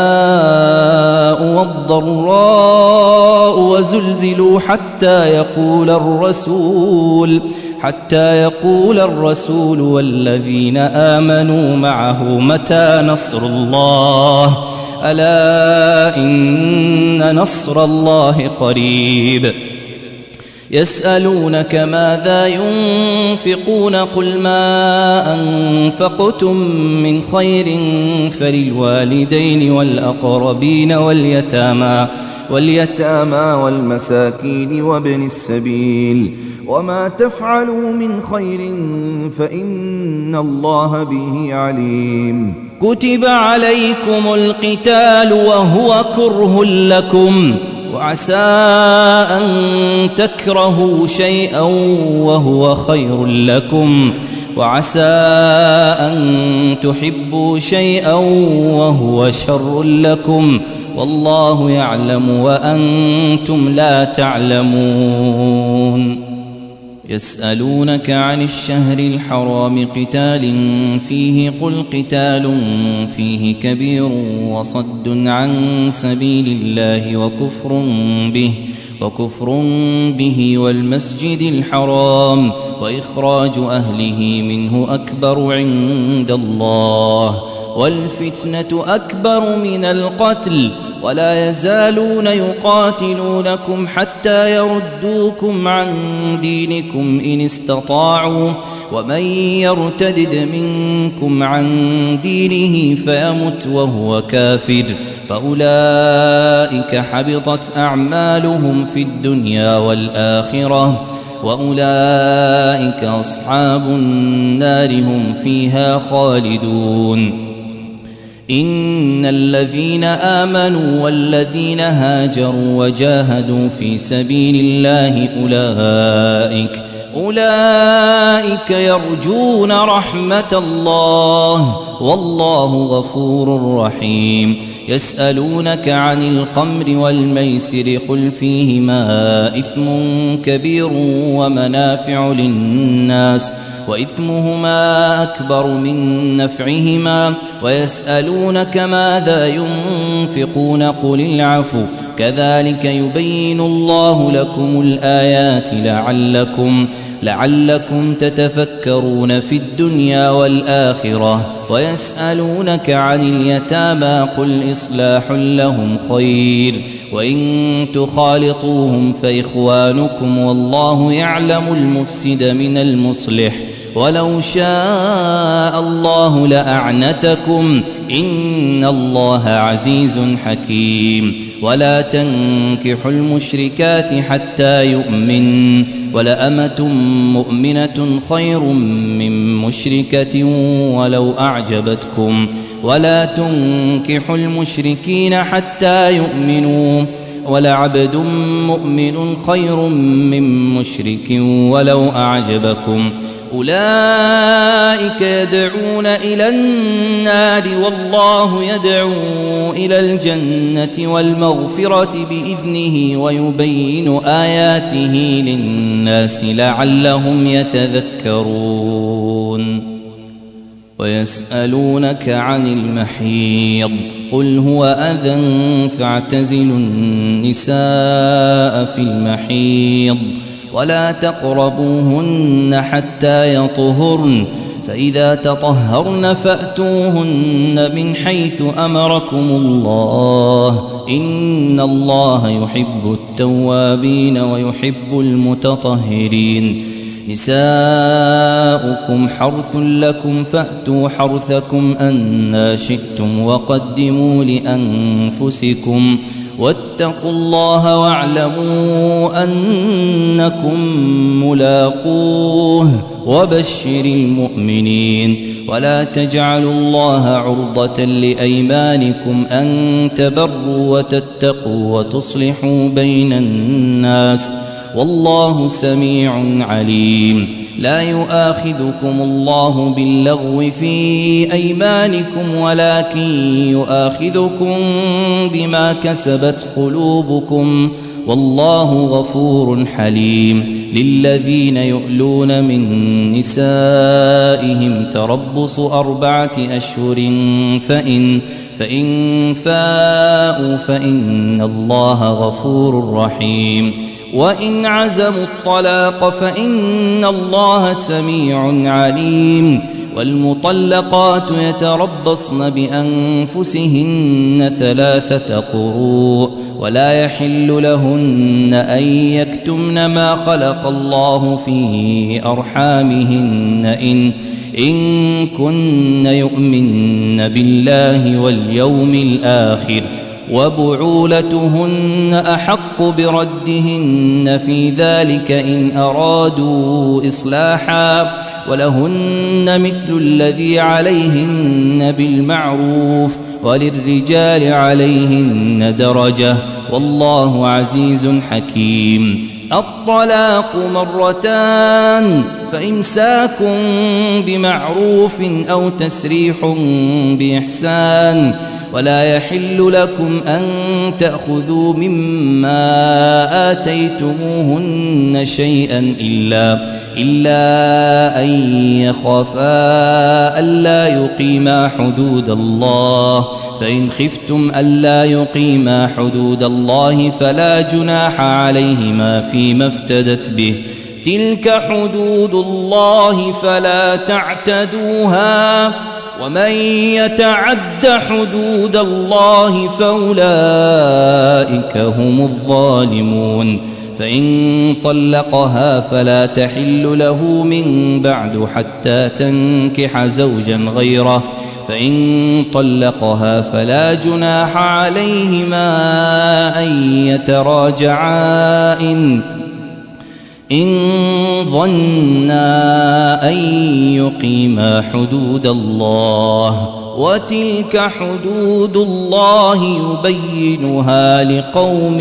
والضراء وزلزلوا حتى يقول الرسول حتى يقول الرسول والذين آمنوا معه متى نصر الله ألا إن نصر الله قريب. يسألونك ماذا ينفقون قل ما أنفقتم من خير فللوالدين والأقربين واليتامى
واليتامى والمساكين وابن السبيل وما تفعلوا من خير فإن الله به عليم.
كتب عليكم القتال وهو كره لكم وعسى أن تكرهوا شيئا وهو خير لكم وعسى أن تحبوا شيئا وهو شر لكم والله يعلم وأنتم لا تعلمون. يسألونك عن الشهر الحرام قتال فيه قل قتال فيه كبير وصد عن سبيل الله وكفر به وكفر به والمسجد الحرام وإخراج أهله منه أكبر عند الله والفتنة أكبر من القتل ولا يزالون يقاتلونكم حتى يردوكم عن دينكم إن استطاعوا ومن يرتدد منكم عن دينه فيمت وهو كافر فأولئك حبطت أعمالهم في الدنيا والآخرة وأولئك أصحاب النار هم فيها خالدون. إن الذين آمنوا والذين هاجروا وجاهدوا في سبيل الله أولئك أولئك يرجون رحمة الله والله غفور رحيم. يسألونك عن الخمر والميسر قل فيهما إثم كبير ومنافع للناس وإثمهما أكبر من نفعهما ويسألونك ماذا ينفقون قل العفو كذلك يبين الله لكم الآيات لعلكم لعلكم تتفكرون في الدنيا والآخرة. ويسألونك عن اليتامى قل إصلاح لهم خير وإن تخالطوهم فإخوانكم والله يعلم المفسد من المصلح ولو شاء الله لأعنتكم إن الله عزيز حكيم. ولا تنكحوا المشركات حتى يؤمن ولأمة مؤمنة خير من مشركة ولو أعجبتكم ولا تنكحوا المشركين حتى يؤمنوا ولعبد مؤمن خير من مشرك ولو أعجبكم أولئك يدعون إلى النار والله يدعو إلى الجنة والمغفرة بإذنه ويبين آياته للناس لعلهم يتذكرون. ويسألونك عن المحيض قل هو أذى فاعتزلوا النساء في المحيض ولا تقربوهن حتى يطهرن فإذا تطهرن فأتوهن من حيث أمركم الله إن الله يحب التوابين ويحب المتطهرين نساؤكم حرث لكم فأتوا حرثكم أنى شئتم وقدموا لأنفسكم واتقوا الله واعلموا أنكم ملاقوه وبشر المؤمنين ولا تجعلوا الله عرضة لأيمانكم أن تبروا وتتقوا وتصلحوا بين الناس والله سميع عليم لا يؤاخذكم الله باللغو في أيمانكم ولكن يؤاخذكم بما كسبت قلوبكم والله غفور حليم للذين يؤلون من نسائهم تربص أربعة أشهر فإن, فإن فاءوا فإن الله غفور رحيم وإن عزموا الطلاق فإن الله سميع عليم والمطلقات يتربصن بأنفسهن ثلاثة قروء ولا يحل لهن أن يكتمن ما خلق الله في أرحامهن إن, إن كن يؤمن بالله واليوم الآخر وبعولتهن أحق بردهن في ذلك إن أرادوا إصلاحا ولهن مثل الذي عليهن بالمعروف وللرجال عليهن درجة والله عزيز حكيم الطلاق مرتان فإمساك بمعروف أو تسريح بإحسان ولا يحل لكم أن تأخذوا مما آتيتموهن شيئا إلا, إلا أن يخافا ألا يقيما حدود الله فإن خفتم ألا يقيما حدود الله فلا جناح عليهما فيما افتدت به تلك حدود الله فلا تعتدوها ومن يتعد حدود الله فأولئك هم الظالمون فإن طلقها فلا تحل له من بعد حتى تنكح زوجا غيره فإن طلقها فلا جناح عليهما أن يتراجعا إن إن ظنا أن يقيما حدود الله وتلك حدود الله يبينها لقوم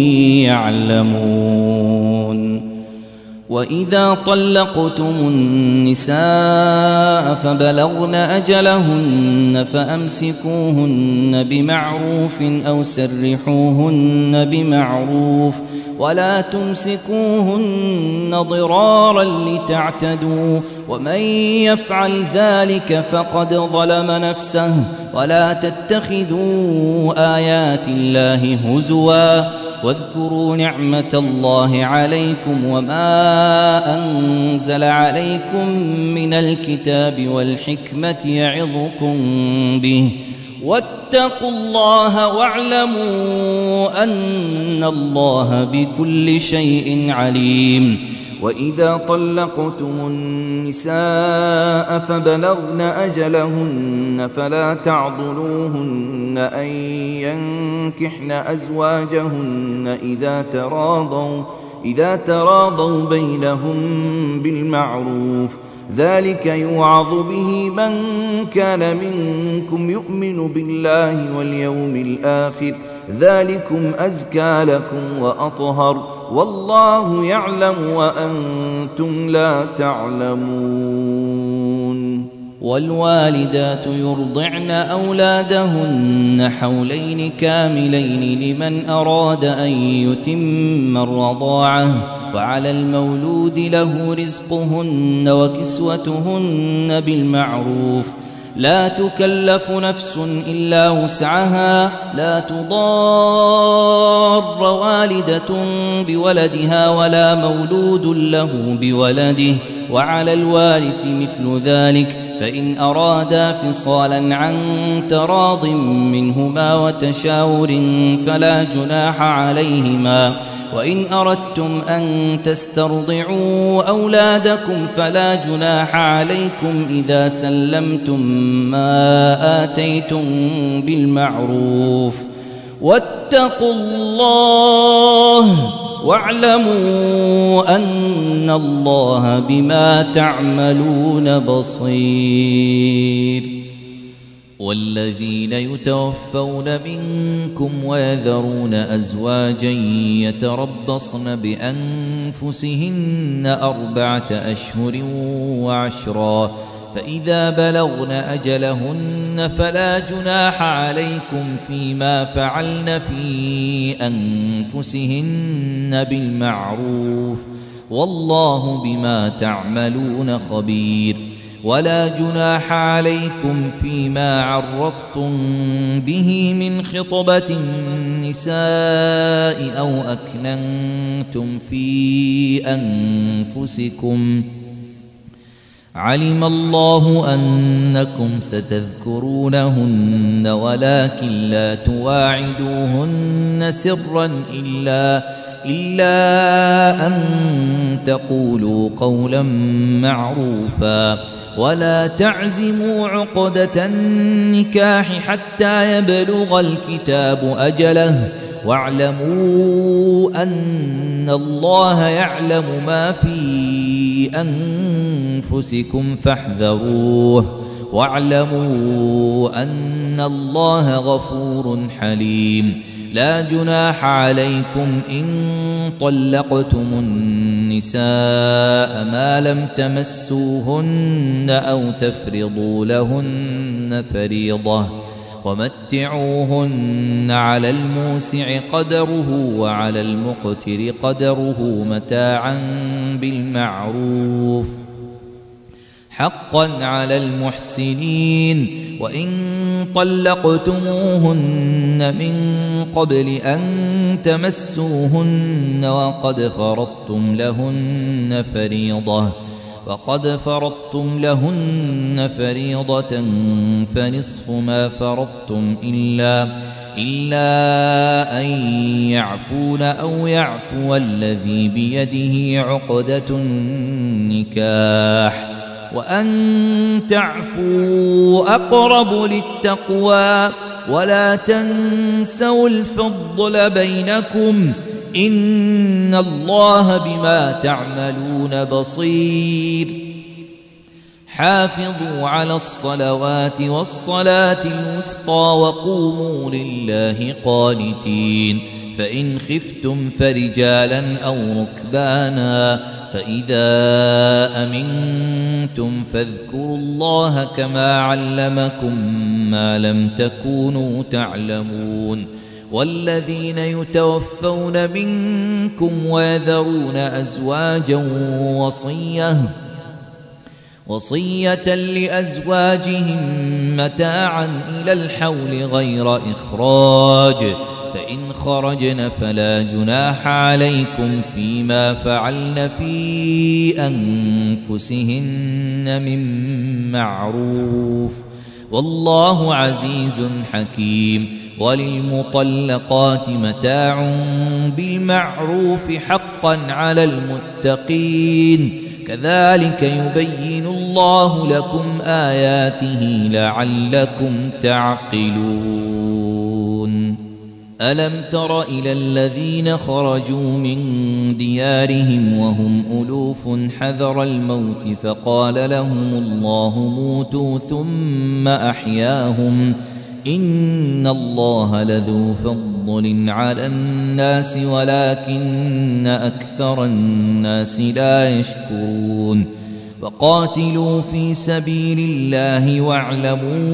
يعلمون وإذا طلقتم النساء فبلغن أجلهن فأمسكوهن بمعروف أو سرحوهن بمعروف ولا تمسكوهن ضرارا لتعتدوا ومن يفعل ذلك فقد ظلم نفسه ولا تتخذوا آيات الله هزوا واذكروا نعمة الله عليكم وما أنزل عليكم من الكتاب والحكمة يعظكم به واتقوا الله واعلموا أن الله بكل شيء عليم
وإذا طلقتم النساء فبلغن أجلهن فلا تعضلوهن أن ينكحن أزواجهن إذا تراضوا, إذا تراضوا بينهم بالمعروف ذلك يوعظ به من كان منكم يؤمن بالله واليوم الآخر ذلكم أزكى لكم وأطهر والله يعلم وأنتم لا تعلمون
والوالدات يرضعن أولادهن حولين كاملين لمن أراد أن يتم الرضاعة وعلى المولود له رزقهن وكسوتهن بالمعروف
لا تكلف نفس إلا وسعها لا تضار والدة بولدها ولا مولود له بولده وعلى الوارث مثل ذلك فإن أرادا فصالا عن تراض منهما وتشاور فلا جناح عليهما وإن أردتم أن تسترضعوا أولادكم فلا جناح عليكم إذا سلمتم ما آتيتم بالمعروف واتقوا الله واعلموا أن الله بما تعملون بصير والذين يتوفون منكم ويذرون أزواجا يتربصن بأنفسهن أربعة أشهر وعشرا فإذا بلغن أجلهن فلا جناح عليكم فيما فعلن في أنفسهن بالمعروف والله بما تعملون خبير ولا جناح عليكم فيما عرضتم به من خطبة النساء أو أكننتم في أنفسكم علم الله أنكم ستذكرونهن ولكن لا تواعدوهن سرا إلا, إلا أن تقولوا قولا معروفا ولا تعزموا عقدة النكاح حتى يبلغ الكتاب أجله واعلموا أن الله يعلم ما في أنفسكم فاحذروه واعلموا أن الله غفور حليم لا جناح عليكم إن طلقتم النساء ما لم تمسوهن أو تفرضوا لهن فريضة ومتعوهن على الموسع قدره وعلى المقتر قدره متاعا بالمعروف حقا على المحسنين وإن طلقتموهن من قبل أن تمسوهن وقد فرضتم لهن فريضة وقد فرضتم لهن فريضة فنصف ما فرضتم إلا إلا أن يعفون أو يعفو الذي بيده عقدة النكاح وأن تعفوا أقرب للتقوى ولا تنسوا الفضل بينكم إن الله بما تعملون بصير حافظوا على الصلوات والصلاة الوسطى وقوموا لله قانتين فإن خفتم فرجالا أو ركبانا فإذا أمنتم فاذكروا الله كما علمكم ما لم تكونوا تعلمون والذين يتوفون منكم ويذرون أزواجا وصية وصية لأزواجهم متاعا إلى الحول غير إخراج فإن خرجن فلا جناح عليكم فيما فعلن في أنفسهن من معروف والله عزيز حكيم وللمطلقات متاع بالمعروف حقا على المتقين كذلك يبين الله لكم آياته لعلكم تعقلون ألم تر إلى الذين خرجوا من ديارهم وهم ألوف حذر الموت فقال لهم الله موتوا ثم أحياهم إن الله لذو فضل على الناس ولكن أكثر الناس لا يشكرون وقاتلوا في سبيل الله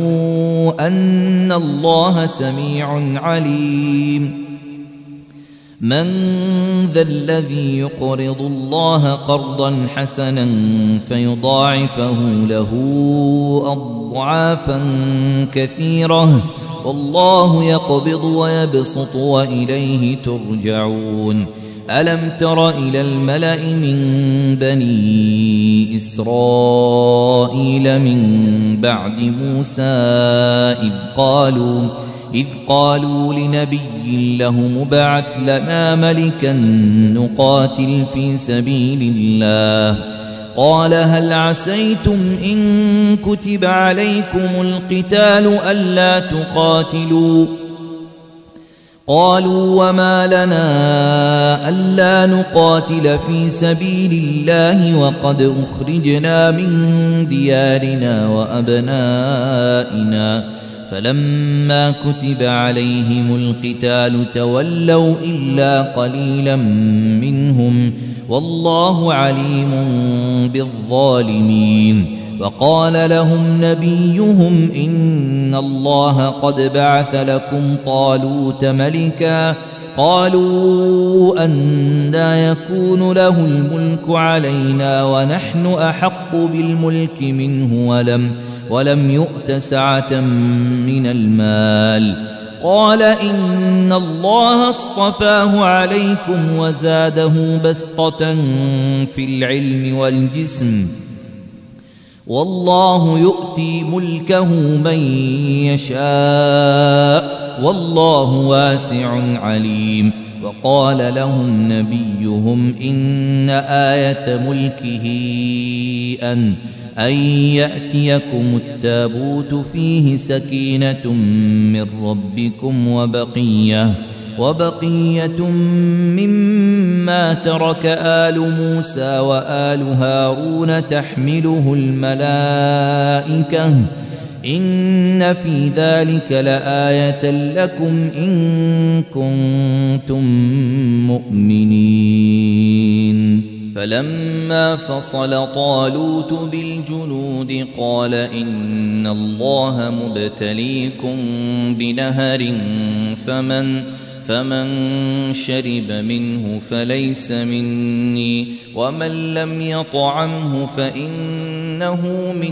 واعلموا أن الله سميع عليم
من ذا الذي يقرض الله قرضا حسنا فيضاعفه له أضعافا كثيرة والله يقبض ويبسط وإليه ترجعون ألم تر إلى الملأ من بني إسرائيل من بعد موسى إذ قالوا إذ قالوا لنبي له مبعث لنا ملكا نقاتل في سبيل الله قال هل عسيتم إن كتب عليكم القتال ألا تقاتلوا قالوا وما لنا ألا نقاتل في سبيل الله وقد أخرجنا من ديارنا وأبنائنا فلما كتب عليهم القتال تولوا إلا قليلا منهم والله عليم بالظالمين وقال لهم نبيهم إن الله قد بعث لكم طالوت ملكا قالوا أنى يكون له الملك علينا ونحن أحق بالملك منه ولم ولم يؤت سعة من المال قال إن الله اصطفاه عليكم وزاده بسطة في العلم والجسم والله يؤتي ملكه من يشاء والله واسع عليم وقال لهم نبيهم إن آية ملكه أن أن يأتيكم التابوت فيه سكينة من ربكم وبقية وبقية مما ترك آل موسى وآل هارون تحمله الملائكة إن في ذلك لآية لكم إن كنتم مؤمنين فلما فصل طالوت بالجنود قال إن الله مبتليكم بنهر فمن فمن شرب منه فليس مني ومن لم يطعمه فإنه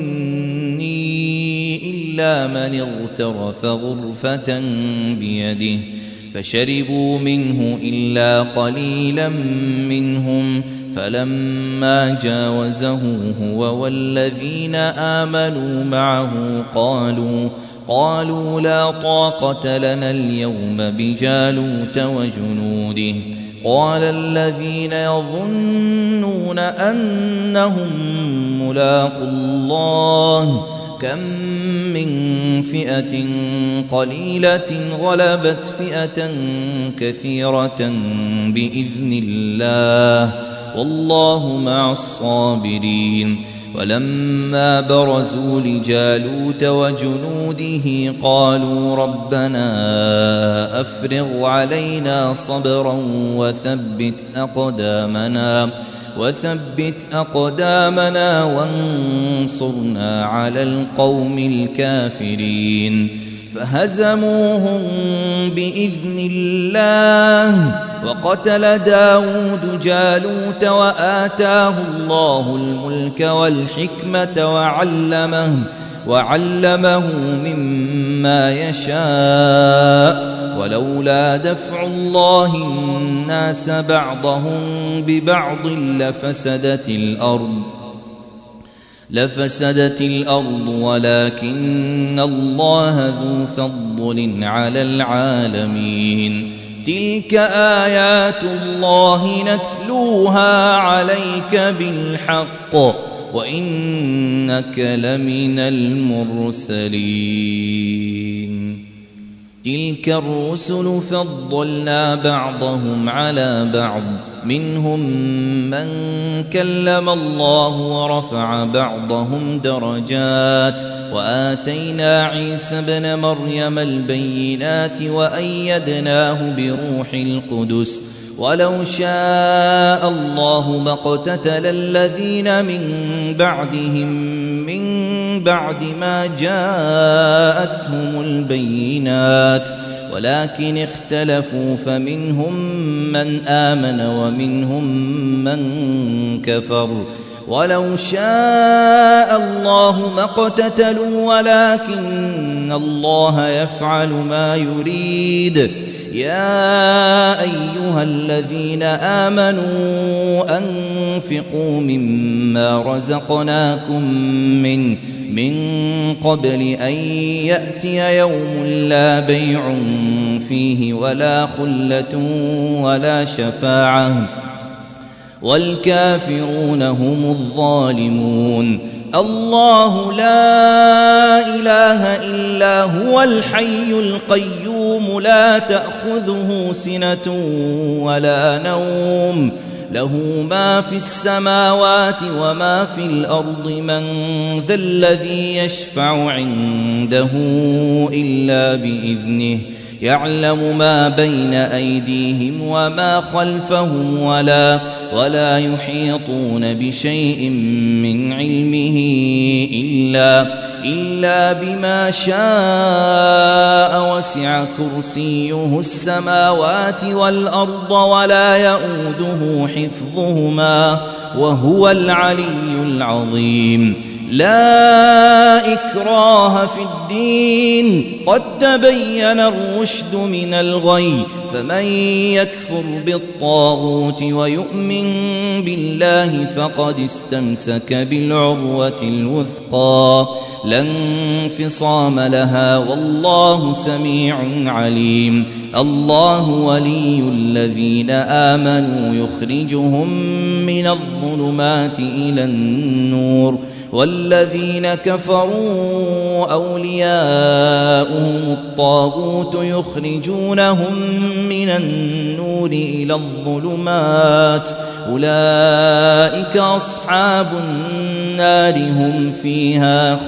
مني إلا من اغترف غرفة بيده فشربوا منه إلا قليلا منهم فلما جاوزه هو والذين آمنوا معه قالوا قالوا لا طاقة لنا اليوم بجالوت وجنوده قال الذين يظنون أنهم ملاقوا الله كم من فئة قليلة غلبت فئة كثيرة بإذن الله والله مع الصابرين ولما برزوا لجالوت وجنوده قالوا ربنا أفرغ علينا صبرا وثبت أقدامنا وثبت أقدامنا وانصرنا على القوم الكافرين فهزموهم بإذن الله وقتل داود جالوت وآتاه الله الملك والحكمة وعلمه وعلمه مما يشاء ولولا دفع الله الناس بعضهم ببعض لفسدت الأرض لفسدت الأرض ولكن الله ذو فضل على العالمين تلك آيات الله نتلوها عليك بالحق وإنك لمن المرسلين تلك الرسل فضلنا بعضهم على بعض منهم من كلم الله ورفع بعضهم درجات وآتينا عيسى ابن مريم البينات وأيدناه بروح القدس ولو شاء الله ما اقتتل الذين من بعدهم من بعد ما جاءتهم البينات
ولكن اختلفوا فمنهم من آمن ومنهم من كفر ولو شاء الله ما اقتتلوا ولكن الله يفعل ما يريد. يا أيها الذين آمنوا أنفقوا مما رزقناكم من من قبل أن يأتي يوم لا بيع فيه ولا خلة ولا شفاعة والكافرون هم الظالمون. الله لا إله إلا هو الحي القيوم لا تأخذه سنة ولا نوم له ما في السماوات وما في الأرض من ذا الذي يشفع عنده إلا بإذنه يعلم ما بين أيديهم وما خلفهم ولا ولا يحيطون بشيء من علمه إلا إلا بما شاء وسع كرسيه السماوات والأرض ولا يؤوده حفظهما وهو العلي العظيم. لا إكراه في الدين قد تبين الرشد من الغي فمن يكفر بالطاغوت ويؤمن بالله فقد استمسك بالعروة الوثقى لا انفصام لها والله سميع عليم. الله ولي الذين آمنوا يخرجهم من الظلمات إلى النور والذين كفروا أولياؤهم الطاغوت يخرجونهم من النور إلى الظلمات أولئك أصحاب النار هم فيها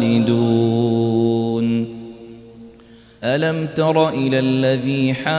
خالدون. ألم تر إلى الذي حاج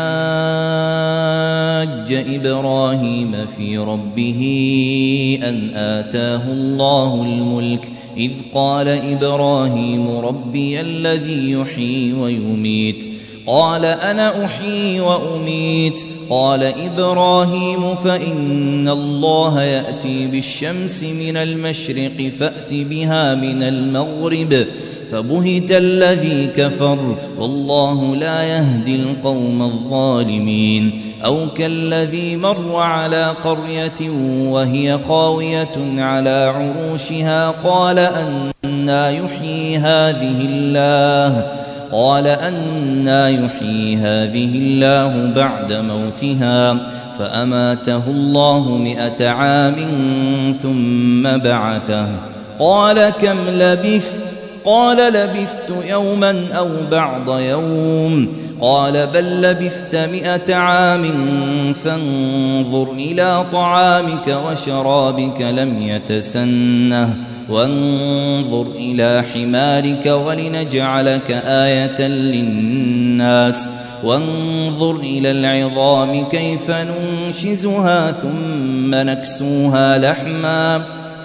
إبراهيم في ربه أن آتاه الله الملك إذ قال إبراهيم ربي الذي يحيي ويميت قال أنا أحيي وأميت قال إبراهيم فإن الله يأتي بالشمس من المشرق فأت بها من المغرب فبهت الذي كفر والله لا يهدي القوم الظالمين. أو كالذي مر على قرية وهي خاوية على عروشها قال أنى يحيي هذه الله قال أنى يحيي هذه الله بعد موتها فأماته الله مئة عام ثم بعثه قال كم لبثت قال لبثت يوما أو بعض يوم قال بل لبثت مئة عام فانظر إلى طعامك وشرابك لم يتسنه وانظر إلى حمارك ولنجعلك آية للناس وانظر إلى العظام كيف ننشزها ثم نكسوها لحما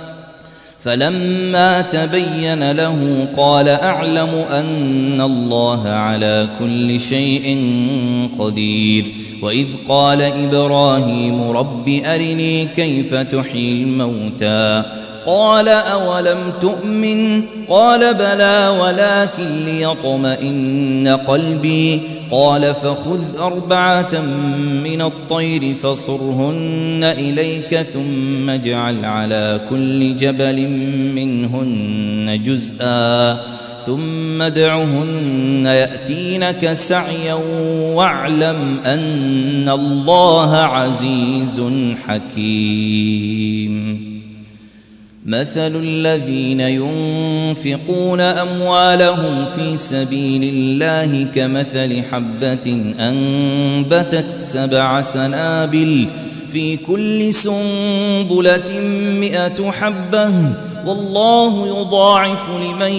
فلما تبين له قال أعلم أن الله على كل شيء قدير. وإذ قال إبراهيم رب أرني كيف تحيي الموتى قال أولم تؤمن قال بلى ولكن ليطمئن قلبي قال فخذ أربعة من الطير فصرهن إليك ثم اجعل على كل جبل منهن جزءا ثم ادعهن يأتينك سعيا واعلم أن الله عزيز حكيم. مثل الذين ينفقون أموالهم في سبيل الله كمثل حبة أنبتت سبع سنابل في كل سنبلة مئة حبة والله يضاعف لمن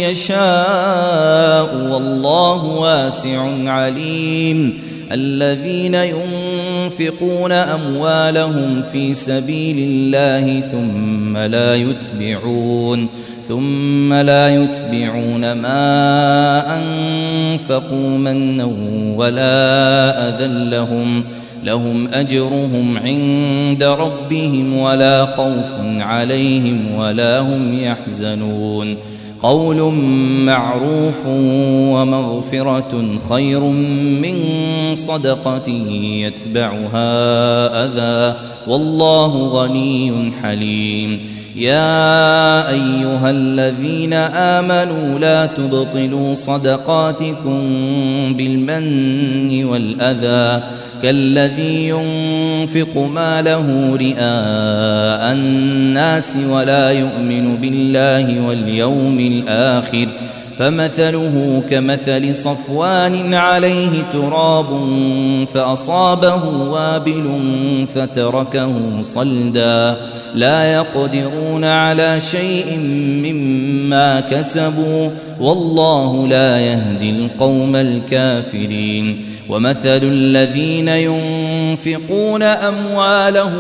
يشاء والله واسع عليم. الذين ينفقون أموالهم في سبيل الله ثم لا يتبعون ثم لا يتبعون ما أنفقوا منا ولا أذى لهم لهم أجرهم عند ربهم ولا خوف عليهم ولا هم يحزنون قول معروف ومغفرة خير من صدقة يتبعها أذى والله غني حليم يا أيها الذين آمنوا لا تبطلوا صدقاتكم بالمن والأذى كالذي ينفق ماله رئاء الناس ولا يؤمن بالله واليوم الآخر فمثله كمثل صفوان عليه تراب فأصابه وابل فتركه صلدا لا يقدرون على شيء مما كسبوا والله لا يهدي القوم الكافرين ومثل الذين ينفقون أموالهم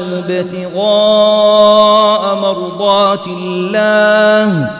ابتغاء مرضات الله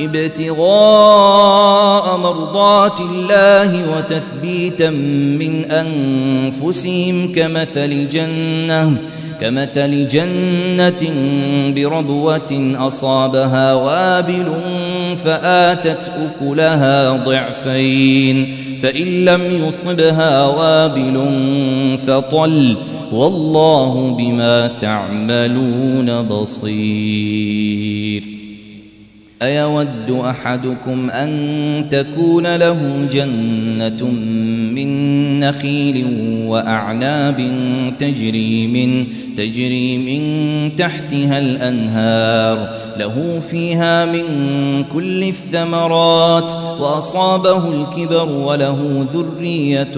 ابتغاء مرضات الله وتثبيتا من أنفسهم كمثل جنة كمثل جنة بربوة أصابها وابل فآتت أكلها ضعفين فإن لم يصبها وابل فطل والله بما تعملون بصير أيود أحدكم أن تكون له جنة من نخيل وأعناب تجري من تجري من تحتها الأنهار له فيها من كل الثمرات وأصابه الكبر وله ذرية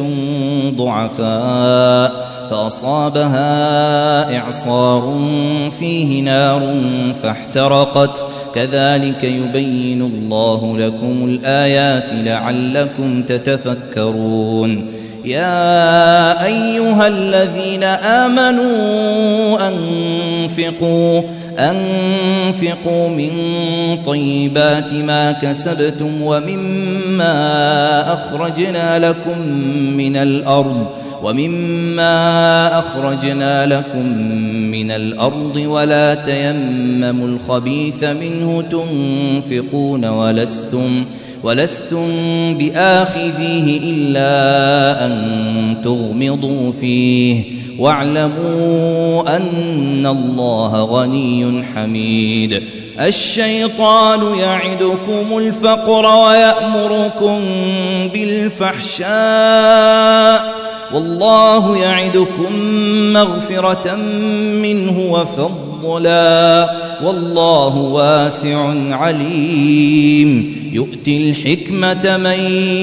ضعفاء فأصابها إعصار فيه نار فاحترقت كذلك يبين الله لكم الآيات لعلكم تتفكرون يا أيها الذين آمنوا أنفقوا أنفقوا من طيبات ما كسبتم ومما أخرجنا لكم من الأرض ومما أخرجنا لكم من الأرض ولا تيمموا الخبيث منه تنفقون ولستم ولستم بآخذيه إلا أن تغمضوا فيه واعلموا أن الله غني حميد الشيطان يعدكم الفقر ويأمركم بالفحشاء والله يعدكم مغفرة منه وفضلا والله واسع عليم يؤتي الحكمة من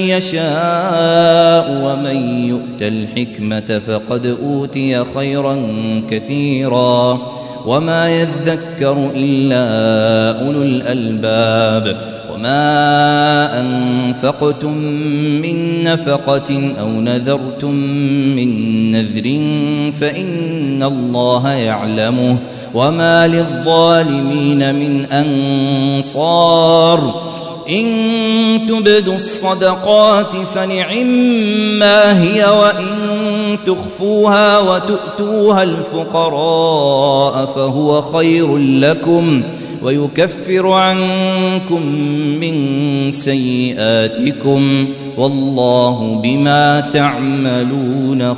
يشاء ومن يؤت الحكمة فقد أوتي خيرا كثيرا وما يذكر إلا أولو الألباب وما أنفقتم من نفقة أو نذرتم من نذر فإن الله يعلمه وما للظالمين من أنصار إن تبدوا الصدقات فنعما هي وإن تخفوها وتؤتوها الفقراء فهو خير لكم ويكفر عنكم من سيئاتكم والله بما تعملون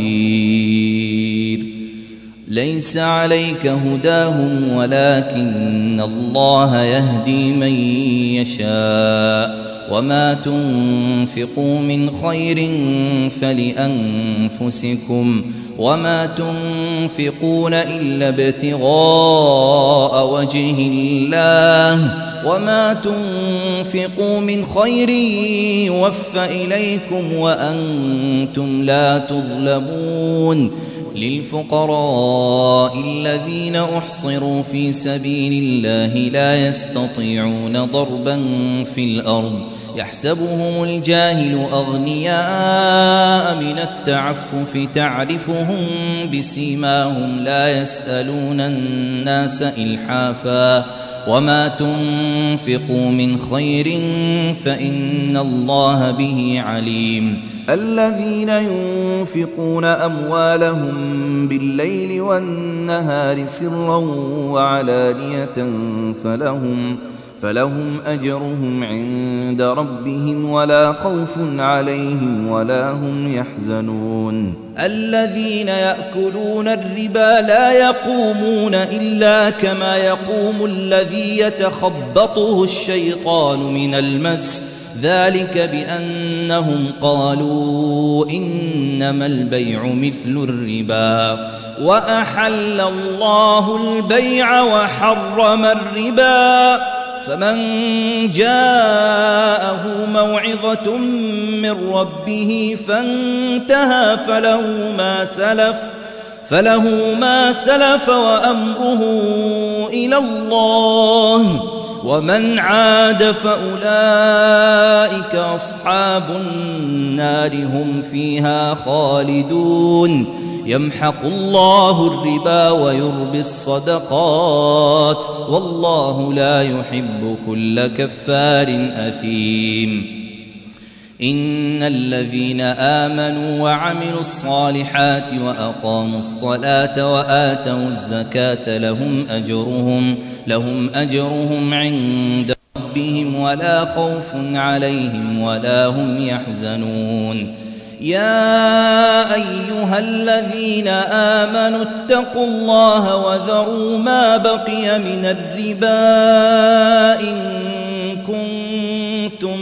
خبير ليس عليك هداهم ولكن الله يهدي من يشاء وما تنفقوا من خير فلأنفسكم وما تنفقون إلا ابتغاء وجه الله وما تنفقوا من خير يوفى إليكم وأنتم لا تظلمون للفقراء الذين أحصروا في سبيل الله لا يستطيعون ضربا في الأرض يحسبهم الجاهل أغنياء من التعفف تعرفهم بسيماهم لا يسألون الناس إلحافا وما تنفقوا من خير فإن الله به عليم.
الذين ينفقون أموالهم بالليل والنهار سرا وعلانية فلهم فلهم أجرهم عند ربهم ولا خوف عليهم ولا هم يحزنون.
الذين يأكلون الربا لا يقومون إلا كما يقوم الذي يتخبطه الشيطان من المس، ذلك بأنهم قالوا إنما البيع مثل الربا وأحل الله البيع وحرم الربا، فمن جاءه موعظة من ربه فانتهى فله ما سلف فله ما سلف وأمره إلى الله، ومن عاد فأولئك أصحاب النار هم فيها خالدون. يمحق الله الربا ويربي الصدقات والله لا يحب كل كفار أثيم. إن الذين آمنوا وعملوا الصالحات وأقاموا الصلاة وآتوا الزكاة لهم أجرهم لهم أجرهم عند ربهم ولا خوف عليهم ولا هم يحزنون. يا أيها الذين آمنوا اتقوا الله وذروا ما بقي من الربا إن كنتم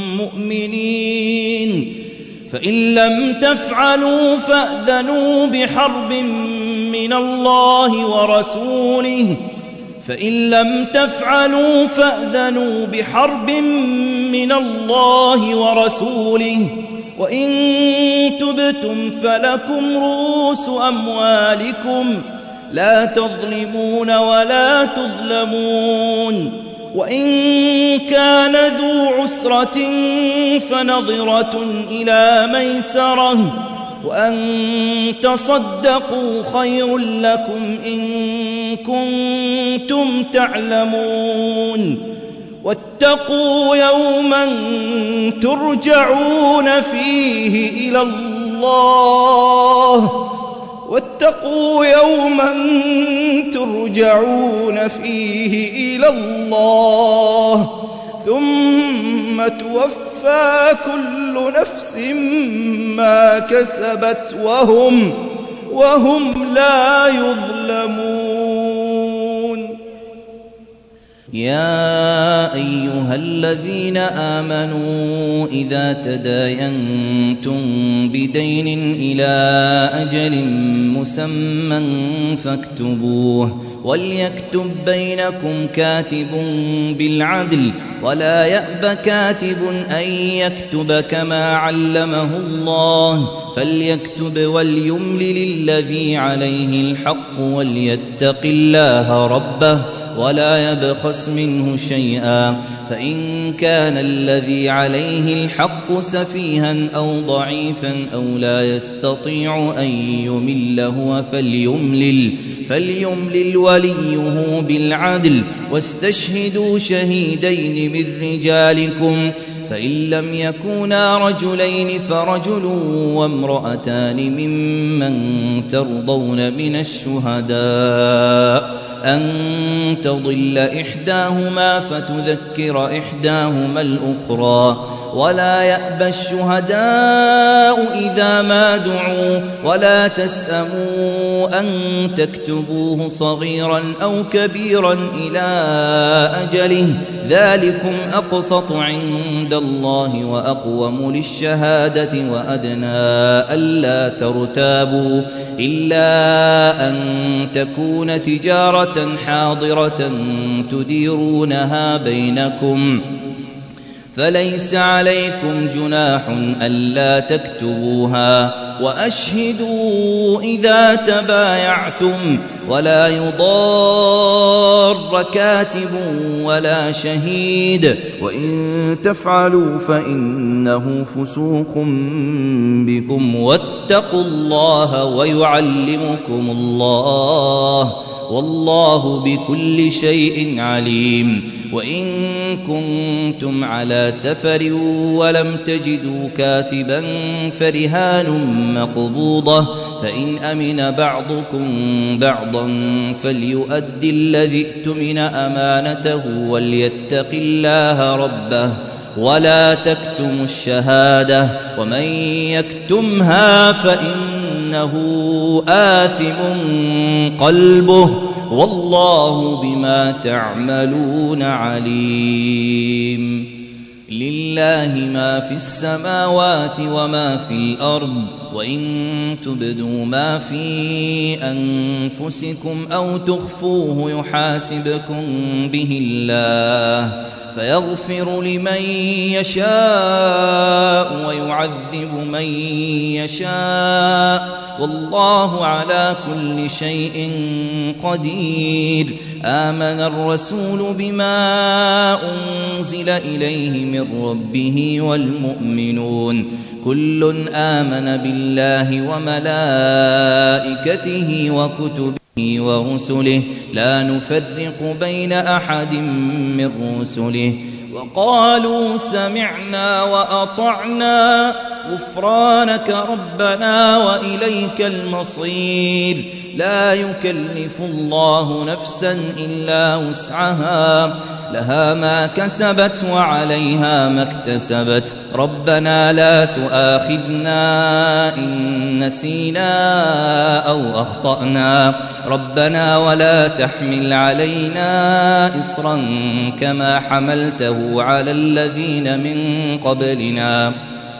مؤمنين، فإن لم تفعلوا فأذنوا بحرب من الله ورسوله فإن لم تفعلوا فأذنوا بحرب من الله ورسوله وإن تبتم فلكم رؤوس أموالكم لا تظلمون ولا تظلمون، وإن كان ذو عسرة فنظرة إلى ميسرة وأن تصدقوا خير لكم إن كنتم تعلمون. واتقوا يوما ترجعون فيه إلى الله واتقوا يوما ترجعون فيه إلى الله ثم توفى كل نفس ما كسبت وهم وهم لا يظلمون. يا أيها الذين آمنوا إذا تداينتم بدين إلى أجل مسمى فاكتبوه وليكتب بينكم كاتب بالعدل ولا يأب كاتب أن يكتب كما علمه الله فليكتب وليملل الذي عليه الحق وليتق الله ربه ولا يبخس منه شيئا، فإن كان الذي عليه الحق سفيها أو ضعيفا أو لا يستطيع أن يمل هو فليملل فليملل وليه بالعدل واستشهدوا شهيدين من رجالكم، فإن لم يكونا رجلين فرجل وامرأتان ممن ترضون من الشهداء أن تضل إحداهما فتذكر إحداهما الأخرى ولا يأبى الشهداء إذا ما دعوا ولا تسأموا أن تكتبوه صغيرا أو كبيرا إلى أجله ذلكم أقسط عند الله وأقوم للشهادة وأدنى ألا ترتابوا إلا أن تكون تجارة حاضرة تديرونها بينكم فليس عليكم جناح ألا تكتبوها وأشهدوا إذا تبايعتم ولا يضار كاتب ولا شهيد وإن تفعلوا فإنه فسوق بكم واتقوا الله ويعلمكم الله والله بكل شيء عليم. وإن كنتم على سفر ولم تجدوا كاتبا فرهان مقبوضة، فإن أمن بعضكم بعضا فليؤدي الذي اؤتمن أمانته وليتق الله ربه ولا تكتموا الشهادة، ومن يكتمها فإنه آثم قلبه والله بما تعملون عليم. لله ما في السماوات وما في الأرض، وإن تبدوا ما في أنفسكم أو تخفوه يحاسبكم به الله فيغفر لمن يشاء ويعذب من يشاء والله على كل شيء قدير. آمن الرسول بما أنزل إليه من ربه والمؤمنون كل آمن بالله وملائكته وكتبه ورسله لا نفرق بين أحد من رسله وقالوا سمعنا وأطعنا غفرانك ربنا وإليك المصير. لا يكلف الله نفسا إلا وسعها لها ما كسبت وعليها ما اكتسبت. ربنا لا تؤاخذنا إن نسينا أو أخطأنا ربنا ولا تحمل علينا إصرا كما حملته على الذين من قبلنا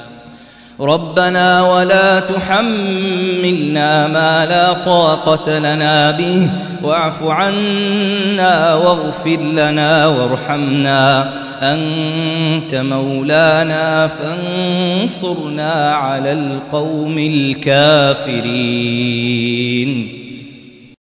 ربنا ولا تحملنا ما لا طاقة لنا به واعف عنا واغفر لنا وارحمنا أنت مولانا فانصرنا على القوم الكافرين.